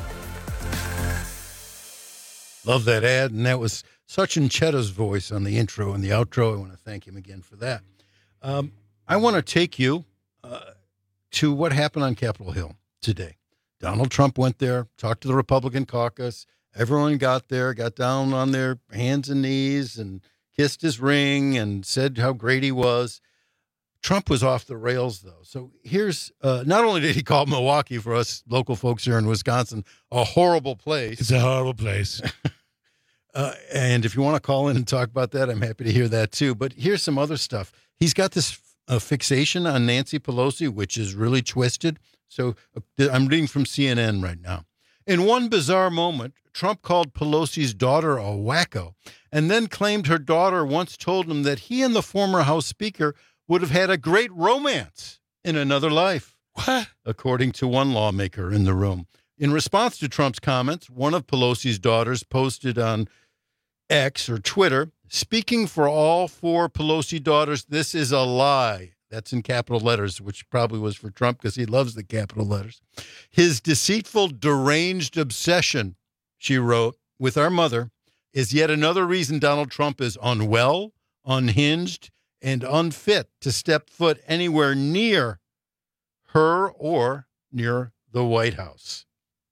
Love that ad, and that was Sachin Chetta's voice on the intro and the outro. I want to thank him again for that. Um, I want to take you uh, to what happened on Capitol Hill today. Donald Trump went there, talked to the Republican caucus. Everyone got there, got down on their hands and knees and kissed his ring and said how great he was. Trump was off the rails, though. So here's, uh, not only did he call Milwaukee, for us local folks here in Wisconsin, a horrible place. It's a horrible place. uh, and if you want to call in and talk about that, I'm happy to hear that, too. But here's some other stuff. He's got this uh, fixation on Nancy Pelosi, which is really twisted. So uh, I'm reading from C N N right now. In one bizarre moment, Trump called Pelosi's daughter a wacko and then claimed her daughter once told him that he and the former House Speaker would have had a great romance in another life. What? According to one lawmaker in the room. In response to Trump's comments, one of Pelosi's daughters posted on X or Twitter, speaking for all four Pelosi daughters, this is a lie. That's in capital letters, which probably was for Trump because he loves the capital letters. His deceitful, deranged obsession, she wrote, with our mother is yet another reason Donald Trump is unwell, unhinged, and unfit to step foot anywhere near her or near the White House.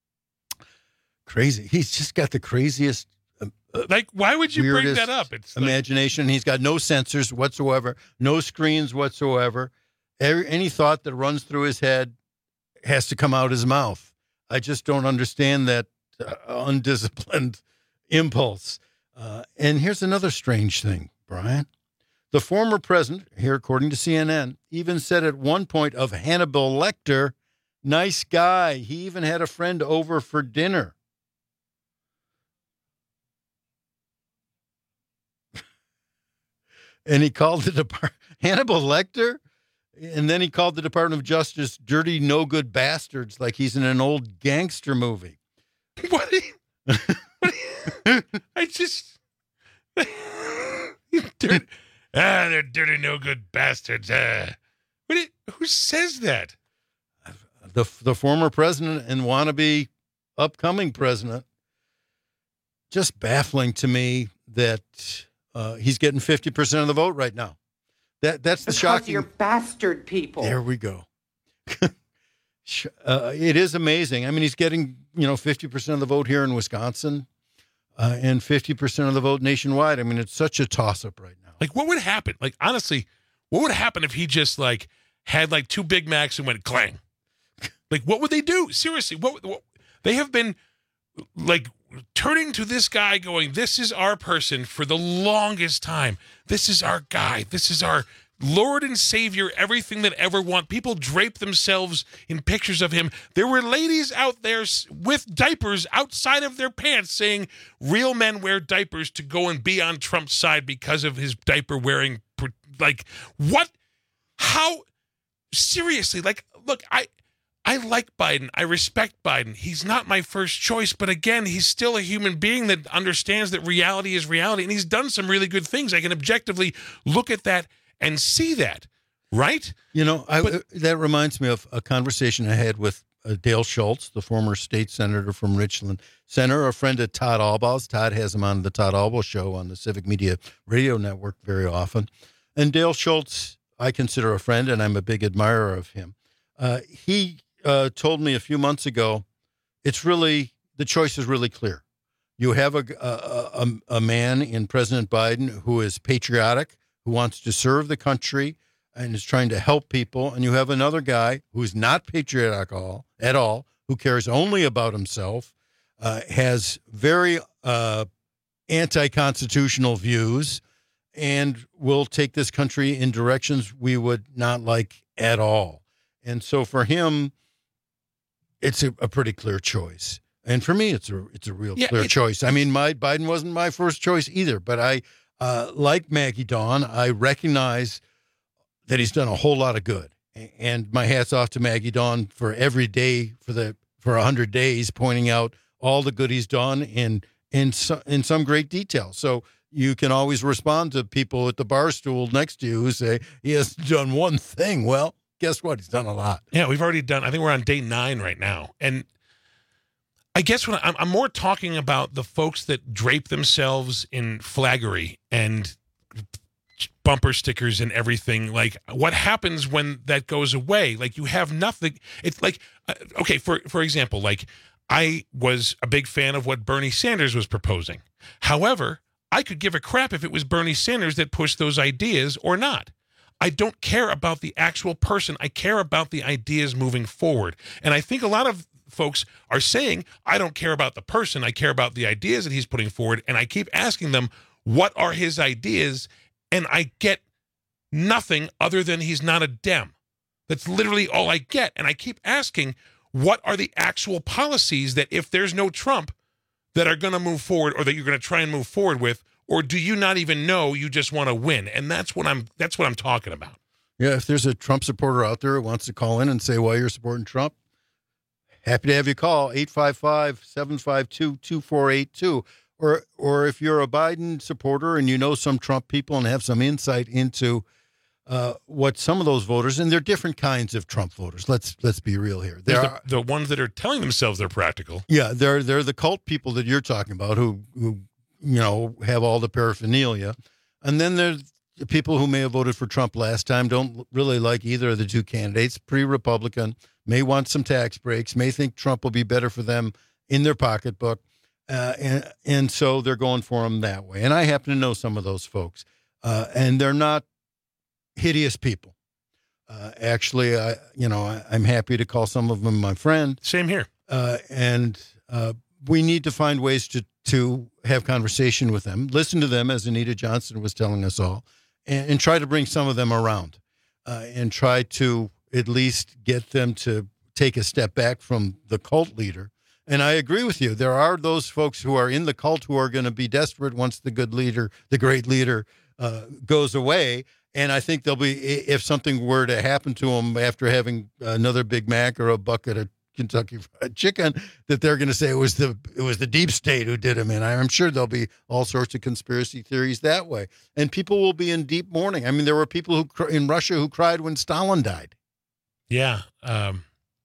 Crazy. He's just got the craziest, uh, like, why would you bring that up? It's like, imagination. He's got no censors whatsoever, no screens whatsoever. Every, any thought that runs through his head has to come out his mouth. I just don't understand that uh, undisciplined impulse. Uh, and here's another strange thing, Brian. The former president, here according to C N N, even said at one point of Hannibal Lecter, nice guy. He even had a friend over for dinner. And he called the Depart- Hannibal Lecter, and then he called the Department of Justice dirty, no good bastards, like he's in an old gangster movie. What? What I just... dirty, ah, they're dirty, no good bastards. Ah. What it, who says that? The the former president and wannabe upcoming president. Just baffling to me that uh, he's getting fifty percent of the vote right now. That That's the because shocking... you're bastard people. There we go. uh, it is amazing. I mean, he's getting, you know, fifty percent of the vote here in Wisconsin uh, and fifty percent of the vote nationwide. I mean, it's such a toss-up right now. Like, what would happen? Like, honestly, what would happen if he just, like, had, like, two Big Macs and went clang? Like, what would they do? Seriously, what, what they have been, like, turning to this guy going, this is our person for the longest time. This is our guy. This is our Lord and Savior, everything that ever want. People drape themselves in pictures of him. There were ladies out there with diapers outside of their pants saying real men wear diapers to go and be on Trump's side because of his diaper wearing. Like, what? How? Seriously, like, look, I I like Biden. I respect Biden. He's not my first choice, but again, he's still a human being that understands that reality is reality, and he's done some really good things. I can objectively look at that and see that, right? You know, I, But- that reminds me of a conversation I had with uh, Dale Schultz, the former state senator from Richland Center, a friend of Todd Albaugh's. Todd has him on the Todd Albaugh Show on the Civic Media Radio Network very often. And Dale Schultz, I consider a friend, and I'm a big admirer of him. Uh, he uh, told me a few months ago, it's really, the choice is really clear. You have a, a, a, a man in President Biden who is patriotic, who wants to serve the country and is trying to help people. And you have another guy who's not patriotic all, at all, who cares only about himself, uh, has very uh, anti-constitutional views, and will take this country in directions we would not like at all. And so for him, it's a, a pretty clear choice. And for me, it's a it's a real Yeah, clear it- choice. I mean, my Biden wasn't my first choice either, but I, uh, like Maggie Dawn, I recognize that he's done a whole lot of good. A- And my hat's off to Maggie Dawn for every day for the for a hundred days, pointing out all the good he's done in in so, in some great detail. So you can always respond to people at the bar stool next to you who say he has done one thing. Well, guess what? He's done a lot. Yeah, we've already done, I think we're on day nine right now. And I guess when I'm, I'm more talking about the folks that drape themselves in flaggery and bumper stickers and everything. Like, what happens when that goes away? Like, you have nothing. It's like, uh, okay, for, for example, like, I was a big fan of what Bernie Sanders was proposing. However, I could give a crap if it was Bernie Sanders that pushed those ideas or not. I don't care about the actual person. I care about the ideas moving forward. And I think a lot of folks are saying, I don't care about the person. I care about the ideas that he's putting forward. And I keep asking them, what are his ideas? And I get nothing other than he's not a Dem. That's literally all I get. And I keep asking, what are the actual policies that if there's no Trump that are going to move forward, or that you're going to try and move forward with? Or do you not even know, you just want to win? And that's what I'm that's what I'm talking about. Yeah, if there's a Trump supporter out there who wants to call in and say why you're supporting Trump, happy to have you call eight five five, seven five two, two four eight two. Or or if you're a Biden supporter and you know some Trump people and have some insight into uh, what some of those voters, and they're different kinds of Trump voters. Let's let's be real here. There There's are, the, the ones that are telling themselves they're practical. yeah, they're they're the cult people that you're talking about who who you know have all the paraphernalia, and then there's the people who may have voted for Trump last time, don't really like either of the two candidates. Pre-Republican, may want some tax breaks, may think Trump will be better for them in their pocketbook, uh, and and so they're going for him that way. And I happen to know some of those folks, uh, and they're not hideous people. Uh, actually, I, you know, I, I'm happy to call some of them my friend. Same here. Uh, and uh, we need to find ways to to have conversation with them, listen to them, as Anita Johnson was telling us all, and, and try to bring some of them around, uh, and try to at least get them to take a step back from the cult leader. And I agree with you. There are those folks who are in the cult who are going to be desperate once the good leader, the great leader, uh, goes away. And I think they'll be, if something were to happen to them after having another Big Mac or a bucket of Kentucky Fried Chicken, that they're going to say it was the it was the deep state who did them in. I'm sure there'll be all sorts of conspiracy theories that way, and people will be in deep mourning. I mean, there were people who cr- in Russia who cried when Stalin died. Yeah. Um,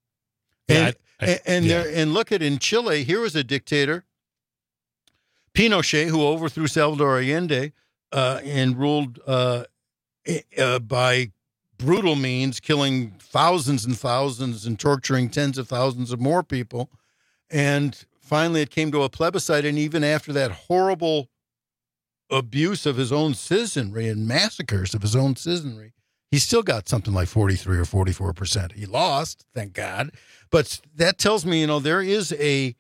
And yeah, I- I- and and, yeah. there, and look at in Chile, here was a dictator, Pinochet, who overthrew Salvador Allende uh, and ruled uh, uh, by brutal means, killing thousands and thousands and torturing tens of thousands of more people. And finally, it came to a plebiscite. And even after that horrible abuse of his own citizenry and massacres of his own citizenry, he still got something like forty-three or forty-four percent. He lost, thank God. But that tells me, you know, there is a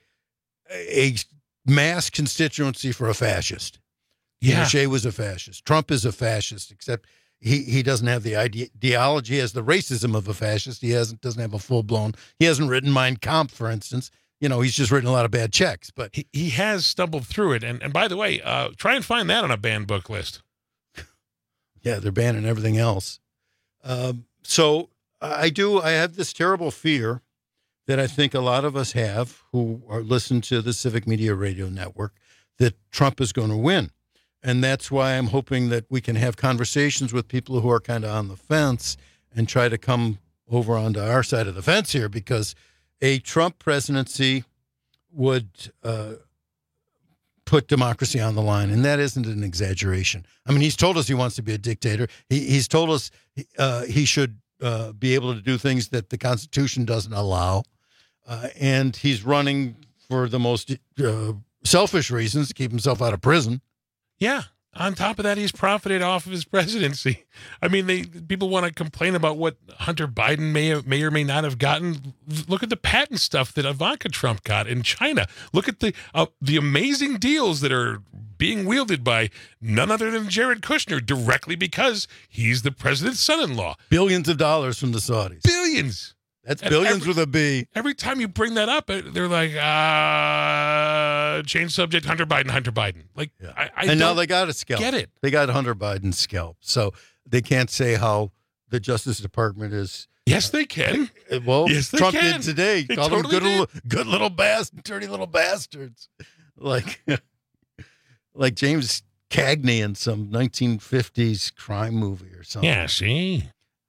a mass constituency for a fascist. Yeah. Pinochet was a fascist. Trump is a fascist, except he, he doesn't have the ide- ideology, he has the racism of a fascist. He hasn't doesn't have a full-blown, he hasn't written Mein Kampf, for instance. You know, he's just written a lot of bad checks. But he, he has stumbled through it. And, and by the way, uh, try and find that on a banned book list. Yeah, they're banning everything else. Um, so I do, I have this terrible fear that I think a lot of us have who are listen to the Civic Media Radio Network, that Trump is going to win. And that's why I'm hoping that we can have conversations with people who are kind of on the fence and try to come over onto our side of the fence here, because a Trump presidency would uh, put democracy on the line. And that isn't an exaggeration. I mean, he's told us he wants to be a dictator. He, he's told us uh, he should uh, be able to do things that the Constitution doesn't allow. Uh, and he's running for the most uh, selfish reasons to keep himself out of prison. Yeah. On top of that, he's profited off of his presidency. I mean, they people want to complain about what Hunter Biden may have, may or may not have gotten. Look at the patent stuff that Ivanka Trump got in China. Look at the uh, the amazing deals that are being wielded by none other than Jared Kushner, directly because he's the president's son-in-law. Billions of dollars from the Saudis. Billions. That's And billions every- with a B. Every time you bring that up, they're like, uh, change subject, Hunter Biden, Hunter Biden. Like, I, I and now don't they got a scalp. Get it. They got Hunter Biden's scalp. So they can't say how the Justice Department is. Yes, they can. Uh, Well, Yes, they Trump can. did today. They Called totally them good did. little, good little bastards, dirty little bastards. Like, like James Cagney in some nineteen fifties crime movie or something. Yeah, see?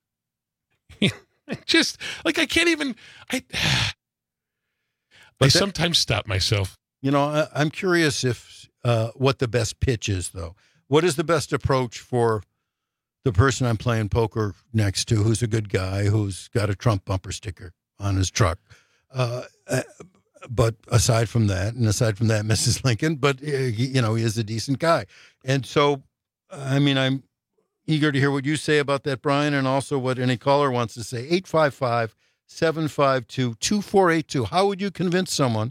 Just, like, I can't even, I, I But that- sometimes stop myself. You know, I, I'm curious if uh, what the best pitch is, though. What is the best approach for the person I'm playing poker next to, who's a good guy, who's got a Trump bumper sticker on his truck? Uh, uh, but aside from that, and aside from that, Missus Lincoln, but, uh, he, you know, he is a decent guy. And so, I mean, I'm eager to hear what you say about that, Brian, and also what any caller wants to say. eight five five, seven five two, two four eight two. How would you convince someone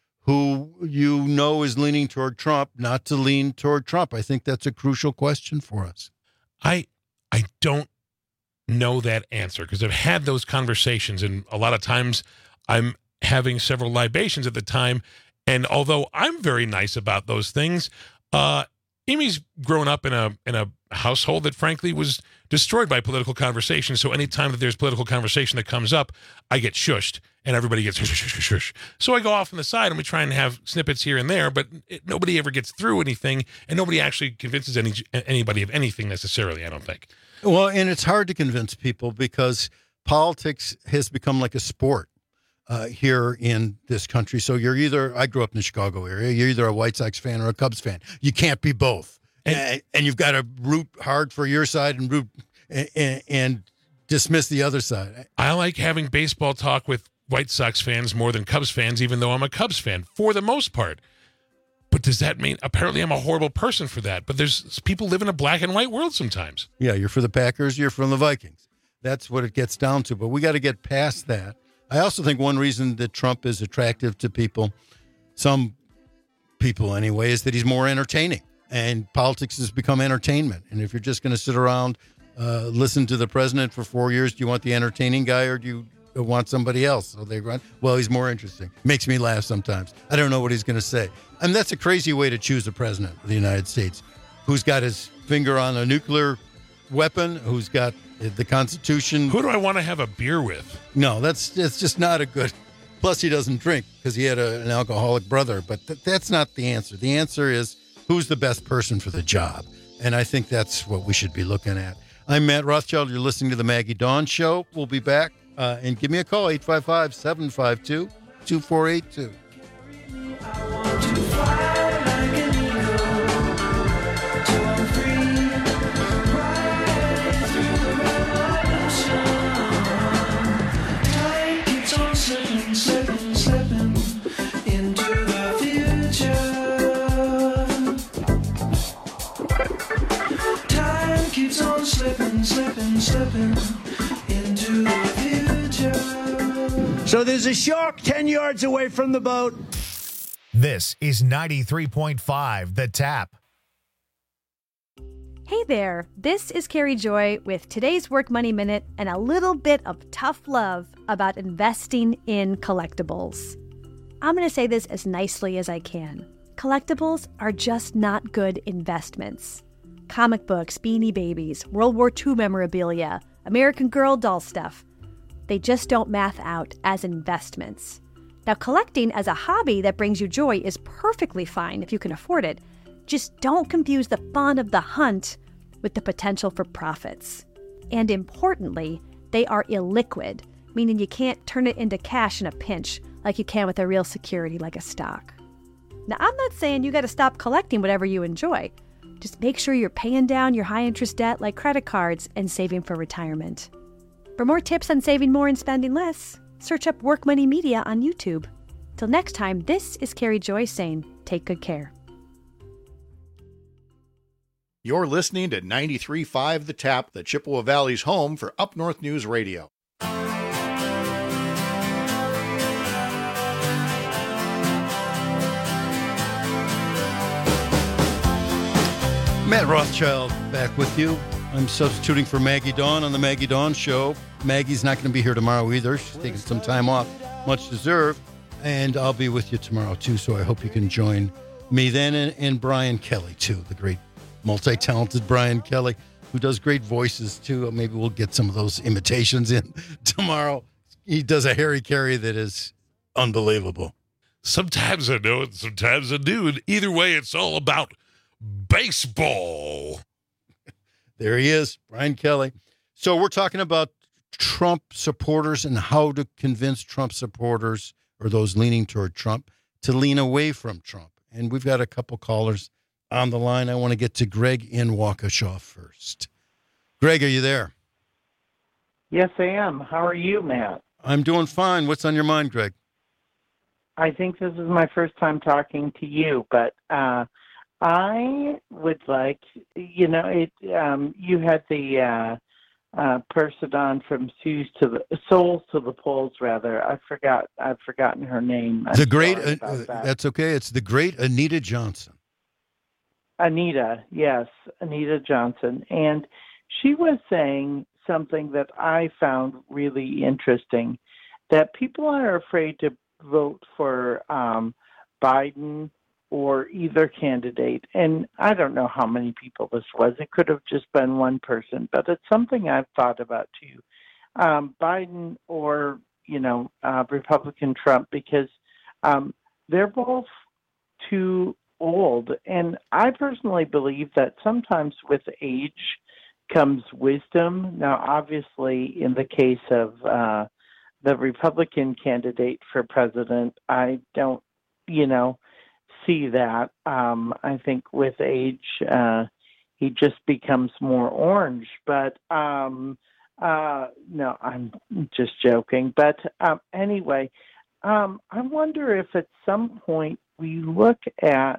who you know is leaning toward Trump not to lean toward Trump? I think that's a crucial question for us. I, I don't know that answer because I've had those conversations, and a lot of times I'm having several libations at the time. And although I'm very nice about those things, uh, Amy's grown up in a in a household that frankly was destroyed by political conversation. So anytime that there's political conversation that comes up, I get shushed and everybody gets shush, shush, shush, shush. So I go off on the side and we try and have snippets here and there, but it, nobody ever gets through anything, and nobody actually convinces any anybody of anything necessarily, I don't think. Well, and it's hard to convince people because politics has become like a sport uh, here in this country. So you're either, I grew up in the Chicago area, you're either a White Sox fan or a Cubs fan. You can't be both. And, and you've got to root hard for your side and root and, and dismiss the other side. I like having baseball talk with White Sox fans more than Cubs fans, even though I'm a Cubs fan for the most part. But does that mean, apparently I'm a horrible person for that, but there's people live in a black and white world sometimes. Yeah, you're for the Packers, you're from the Vikings. That's what it gets down to. But we got to get past that. I also think one reason that Trump is attractive to people, some people anyway, is that he's more entertaining. And politics has become entertainment. And if you're just going to sit around, uh, listen to the president for four years, do you want the entertaining guy or do you want somebody else? So they run, well, he's more interesting. Makes me laugh sometimes. I don't know what he's going to say. I mean, that's a crazy way to choose the president of the United States, who's got his finger on a nuclear weapon, who's got the Constitution. Who do I want to have a beer with? No, that's, that's just not a good. Plus, he doesn't drink because he had a, an alcoholic brother. But th- that's not the answer. The answer is, who's the best person for the job? And I think that's what we should be looking at. I'm Matt Rothschild. You're listening to the Maggie Dawn Show. We'll be back. Uh, and give me a call, eight five five, seven five two, two four eight two. Slipping, slipping into the future. So there's a shark ten yards away from the boat. This is ninety-three point five The Tap. Hey there, this is Carrie Joy with today's Work Money Minute and a little bit of tough love about investing in collectibles. I'm going to say this as nicely as I can. Collectibles are just not good investments. Comic books, Beanie Babies, World War Two memorabilia, American Girl doll stuff, they just don't math out as investments. Now, collecting as a hobby that brings you joy is perfectly fine if you can afford it. Just don't confuse the fun of the hunt with the potential for profits. And importantly, they are illiquid, meaning you can't turn it into cash in a pinch like you can with a real security like a stock. Now, I'm not saying you got to stop collecting whatever you enjoy. Just make sure you're paying down your high-interest debt like credit cards and saving for retirement. For more tips on saving more and spending less, search up Work Money Media on YouTube. Till next time, this is Carrie Joy saying, take good care. You're listening to ninety-three point five The Tap, the Chippewa Valley's home for Up North News Radio. Matt Rothschild back with you. I'm substituting for Maggie Dawn on the Maggie Dawn Show. Maggie's not going to be here tomorrow either. She's taking some time off, much deserved. And I'll be with you tomorrow, too, so I hope you can join me then. And, and Brian Kelly, too, the great multi-talented Brian Kelly, who does great voices, too. Maybe we'll get some of those imitations in tomorrow. He does a Harry Carey that is unbelievable. Sometimes I know it, sometimes I do. And either way, it's all about baseball. There he is, Brian Kelly. So we're talking about Trump supporters and how to convince Trump supporters or those leaning toward Trump to lean away from Trump. And we've got a couple callers on the line. I want to get to Greg in Waukesha first. Greg, are you there? Yes, I am. How are you, Matt? I'm doing fine. What's on your mind, Greg? I think this is my first time talking to you, but uh, I would like, you know, it. Um, you had the uh, uh, person on from Sue's to the Souls to the Polls, rather. I forgot. I've forgotten her name. I'm the great. sorry Uh, about that. that's okay. It's the great Anita Johnson. Anita, yes, Anita Johnson. And she was saying something that I found really interesting, that people are afraid to vote for um, Biden or either candidate. And I don't know how many people this was. It could have just been one person, but it's something I've thought about too. Um, Biden or, you know, uh, Republican Trump, because um, they're both too old. And I personally believe that sometimes with age comes wisdom. Now, obviously, in the case of uh, the Republican candidate for president, I don't, you know, see that. Um, I think with age, uh, he just becomes more orange. But um, uh, no, I'm just joking. But um, anyway, um, I wonder if at some point we look at,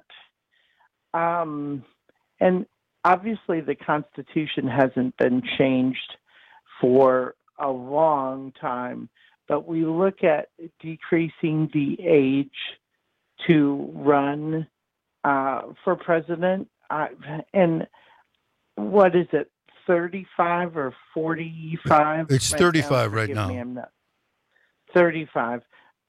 um, and obviously the Constitution hasn't been changed for a long time, but we look at decreasing the age to run uh, for president. Uh, and what is it, thirty-five or forty-five? It's Right thirty-five now, right forgive now. me, I'm not- thirty-five.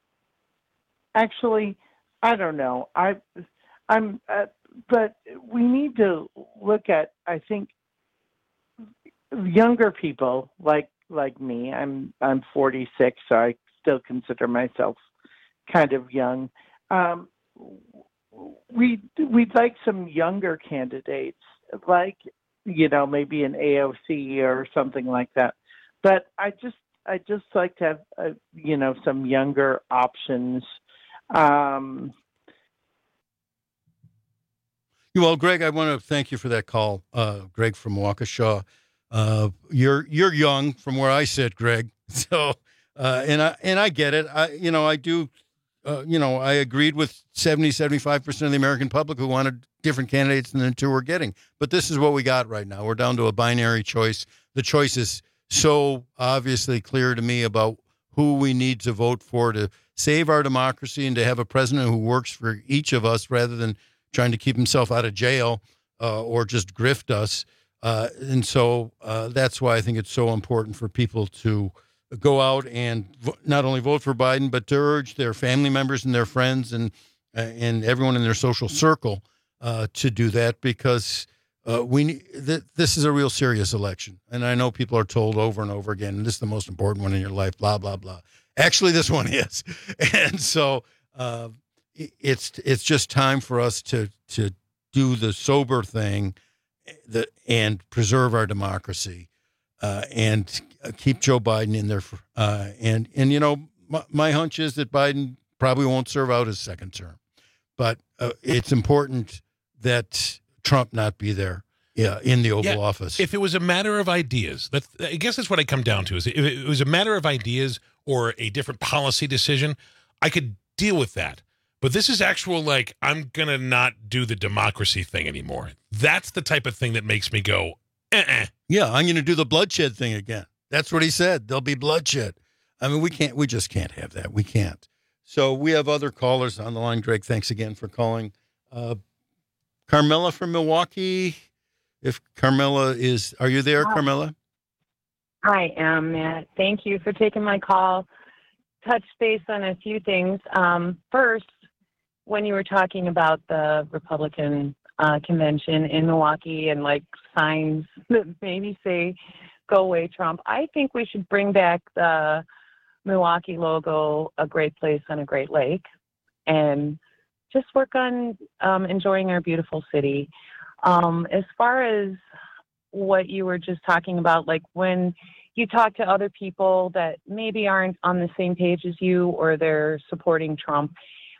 Actually, I don't know. I, I'm, uh, but we need to look at, I think, younger people like like me. I'm I'm forty-six, so I still consider myself kind of young. Um, we we'd like some younger candidates, like, you know, maybe an A O C or something like that. But I just I just like to have uh, you know, some younger options. Um, Well, Greg, I want to thank you for that call, uh, Greg from Waukesha. Uh, you're you're young from where I sit, Greg. So, uh, and I and I get it. I you know I do, uh, you know I agreed with seventy, seventy-five percent of the American public who wanted different candidates than the two we're getting. But this is what we got right now. We're down to a binary choice. The choice is so obviously clear to me about who we need to vote for to save our democracy and to have a president who works for each of us rather than trying to keep himself out of jail uh, or just grift us. Uh, and so uh, that's why I think it's so important for people to go out and vo- not only vote for Biden, but to urge their family members and their friends and uh, and everyone in their social circle uh, to do that, because uh, we th- this is a real serious election. And I know people are told over and over again, this is the most important one in your life, blah, blah, blah. Actually, this one is. And so uh, it's it's just time for us to to do the sober thing that, and preserve our democracy uh, and keep Joe Biden in there. For, uh, and, and, you know, my, my hunch is that Biden probably won't serve out his second term. But uh, it's important that Trump not be there yeah, in the Oval yeah, Office. If it was a matter of ideas, that's, I guess that's what I come down to. Is if it was a matter of ideas or a different policy decision, I could deal with that. But this is actual, like, I'm going to not do the democracy thing anymore. That's the type of thing that makes me go, uh-uh. Yeah, I'm going to do the bloodshed thing again. That's what he said. There'll be bloodshed. I mean, we can't, we just can't have that. We can't. So we have other callers on the line. Greg, thanks again for calling. Uh, Carmela from Milwaukee. If Carmela is, are you there, Carmela? I am, Matt. Thank you for taking my call. Touch base on a few things. Um, first, when you were talking about the Republican uh, convention in Milwaukee and like signs that maybe say, go away, Trump, I think we should bring back the Milwaukee logo, a great place on a great lake, and just work on um, enjoying our beautiful city. Um, as far as what you were just talking about, like when you talk to other people that maybe aren't on the same page as you or they're supporting Trump,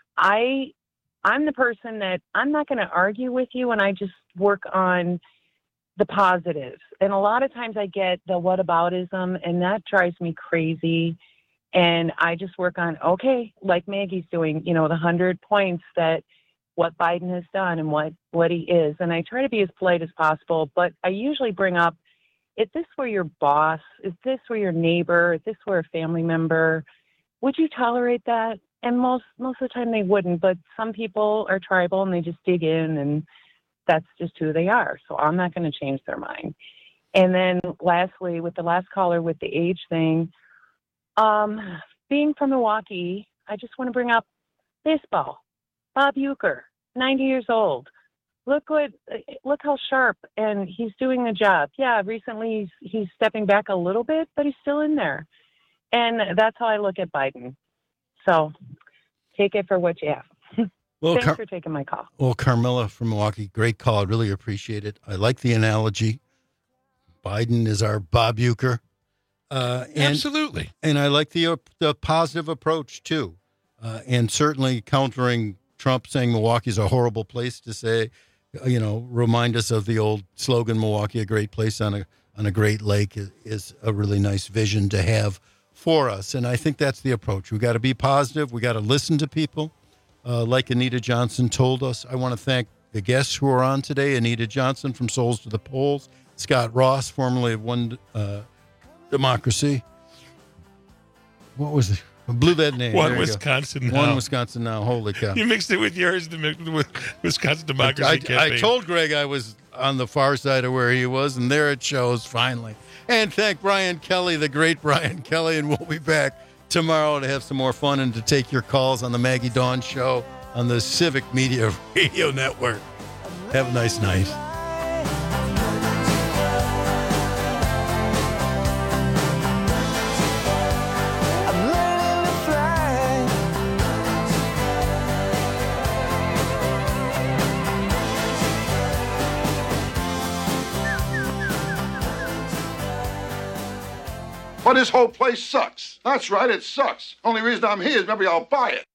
I, I'm the person that I'm not going to argue with you, and I just work on the positives. And a lot of times I get the whataboutism, and that drives me crazy. And I just work on, okay, like Maggie's doing, you know, the hundred points that what Biden has done and what, what he is. And I try to be as polite as possible, but I usually bring up, if this were your boss, if this were your neighbor, if this were a family member, would you tolerate that? And most, most of the time they wouldn't, but some people are tribal and they just dig in, and that's just who they are. So I'm not going to change their mind. And then lastly, with the last caller with the age thing, um, being from Milwaukee, I just want to bring up baseball. Bob Uecker, ninety years old. Look what, look how sharp, and he's doing the job. Yeah, recently he's, he's stepping back a little bit, but he's still in there. And that's how I look at Biden. So take it for what you have. Well, Thanks Car- for taking my call. Well, Carmela from Milwaukee, great call. I really appreciate it. I like the analogy. Biden is our Bob Uecker. Uh, and, Absolutely. And I like the, uh, the positive approach, too. Uh, and certainly countering Trump saying Milwaukee's a horrible place to say, you know, remind us of the old slogan, Milwaukee, a great place on a on a great lake, is, is a really nice vision to have for us. And I think that's the approach. We got to be positive. We got to listen to people. Uh, like Anita Johnson told us. I want to thank the guests who are on today. Anita Johnson from Souls to the Polls, Scott Ross, formerly of One uh, Democracy. What was it? I blew that name. One There you Wisconsin go. Now. One Wisconsin Now. Holy cow. You mixed it with yours, the mi- with Wisconsin Democracy I, I, Campaign. I told Greg I was on the far side of where he was, and there it shows finally. And thank Brian Kelly, the great Brian Kelly, and we'll be back tomorrow to have some more fun and to take your calls on the Maggie Dawn Show on the Civic Media Radio Network. Have a nice night. But this whole place sucks. That's right, it sucks. Only reason I'm here is maybe I'll buy it.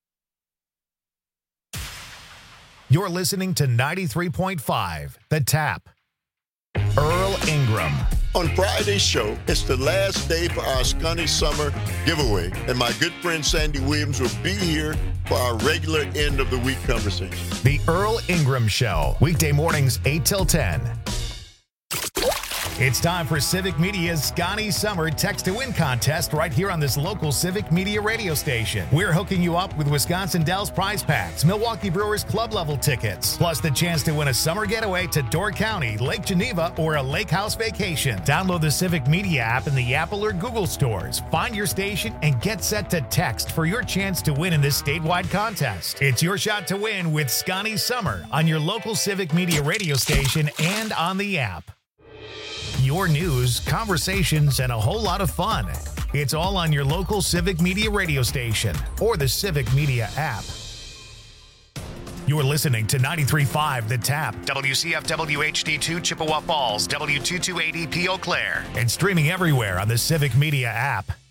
You're listening to ninety-three point five, The Tap. Earl Ingram. On Friday's show, it's the last day for our Scunny Summer giveaway, and my good friend Sandy Williams will be here for our regular end of the week conversation. The Earl Ingram Show, weekday mornings eight till ten. It's time for Civic Media's Scotty Summer Text to Win contest right here on this local Civic Media radio station. We're hooking you up with Wisconsin Dells prize packs, Milwaukee Brewers club level tickets, plus the chance to win a summer getaway to Door County, Lake Geneva, or a lake house vacation. Download the Civic Media app in the Apple or Google stores. Find your station and get set to text for your chance to win in this statewide contest. It's your shot to win with Scotty Summer on your local Civic Media radio station and on the app. Your news, conversations, and a whole lot of fun. It's all on your local Civic Media radio station or the Civic Media app. You're listening to ninety-three point five The Tap, W C F W H D two Chippewa Falls, W two two eight E P Eau Claire, and streaming everywhere on the Civic Media app.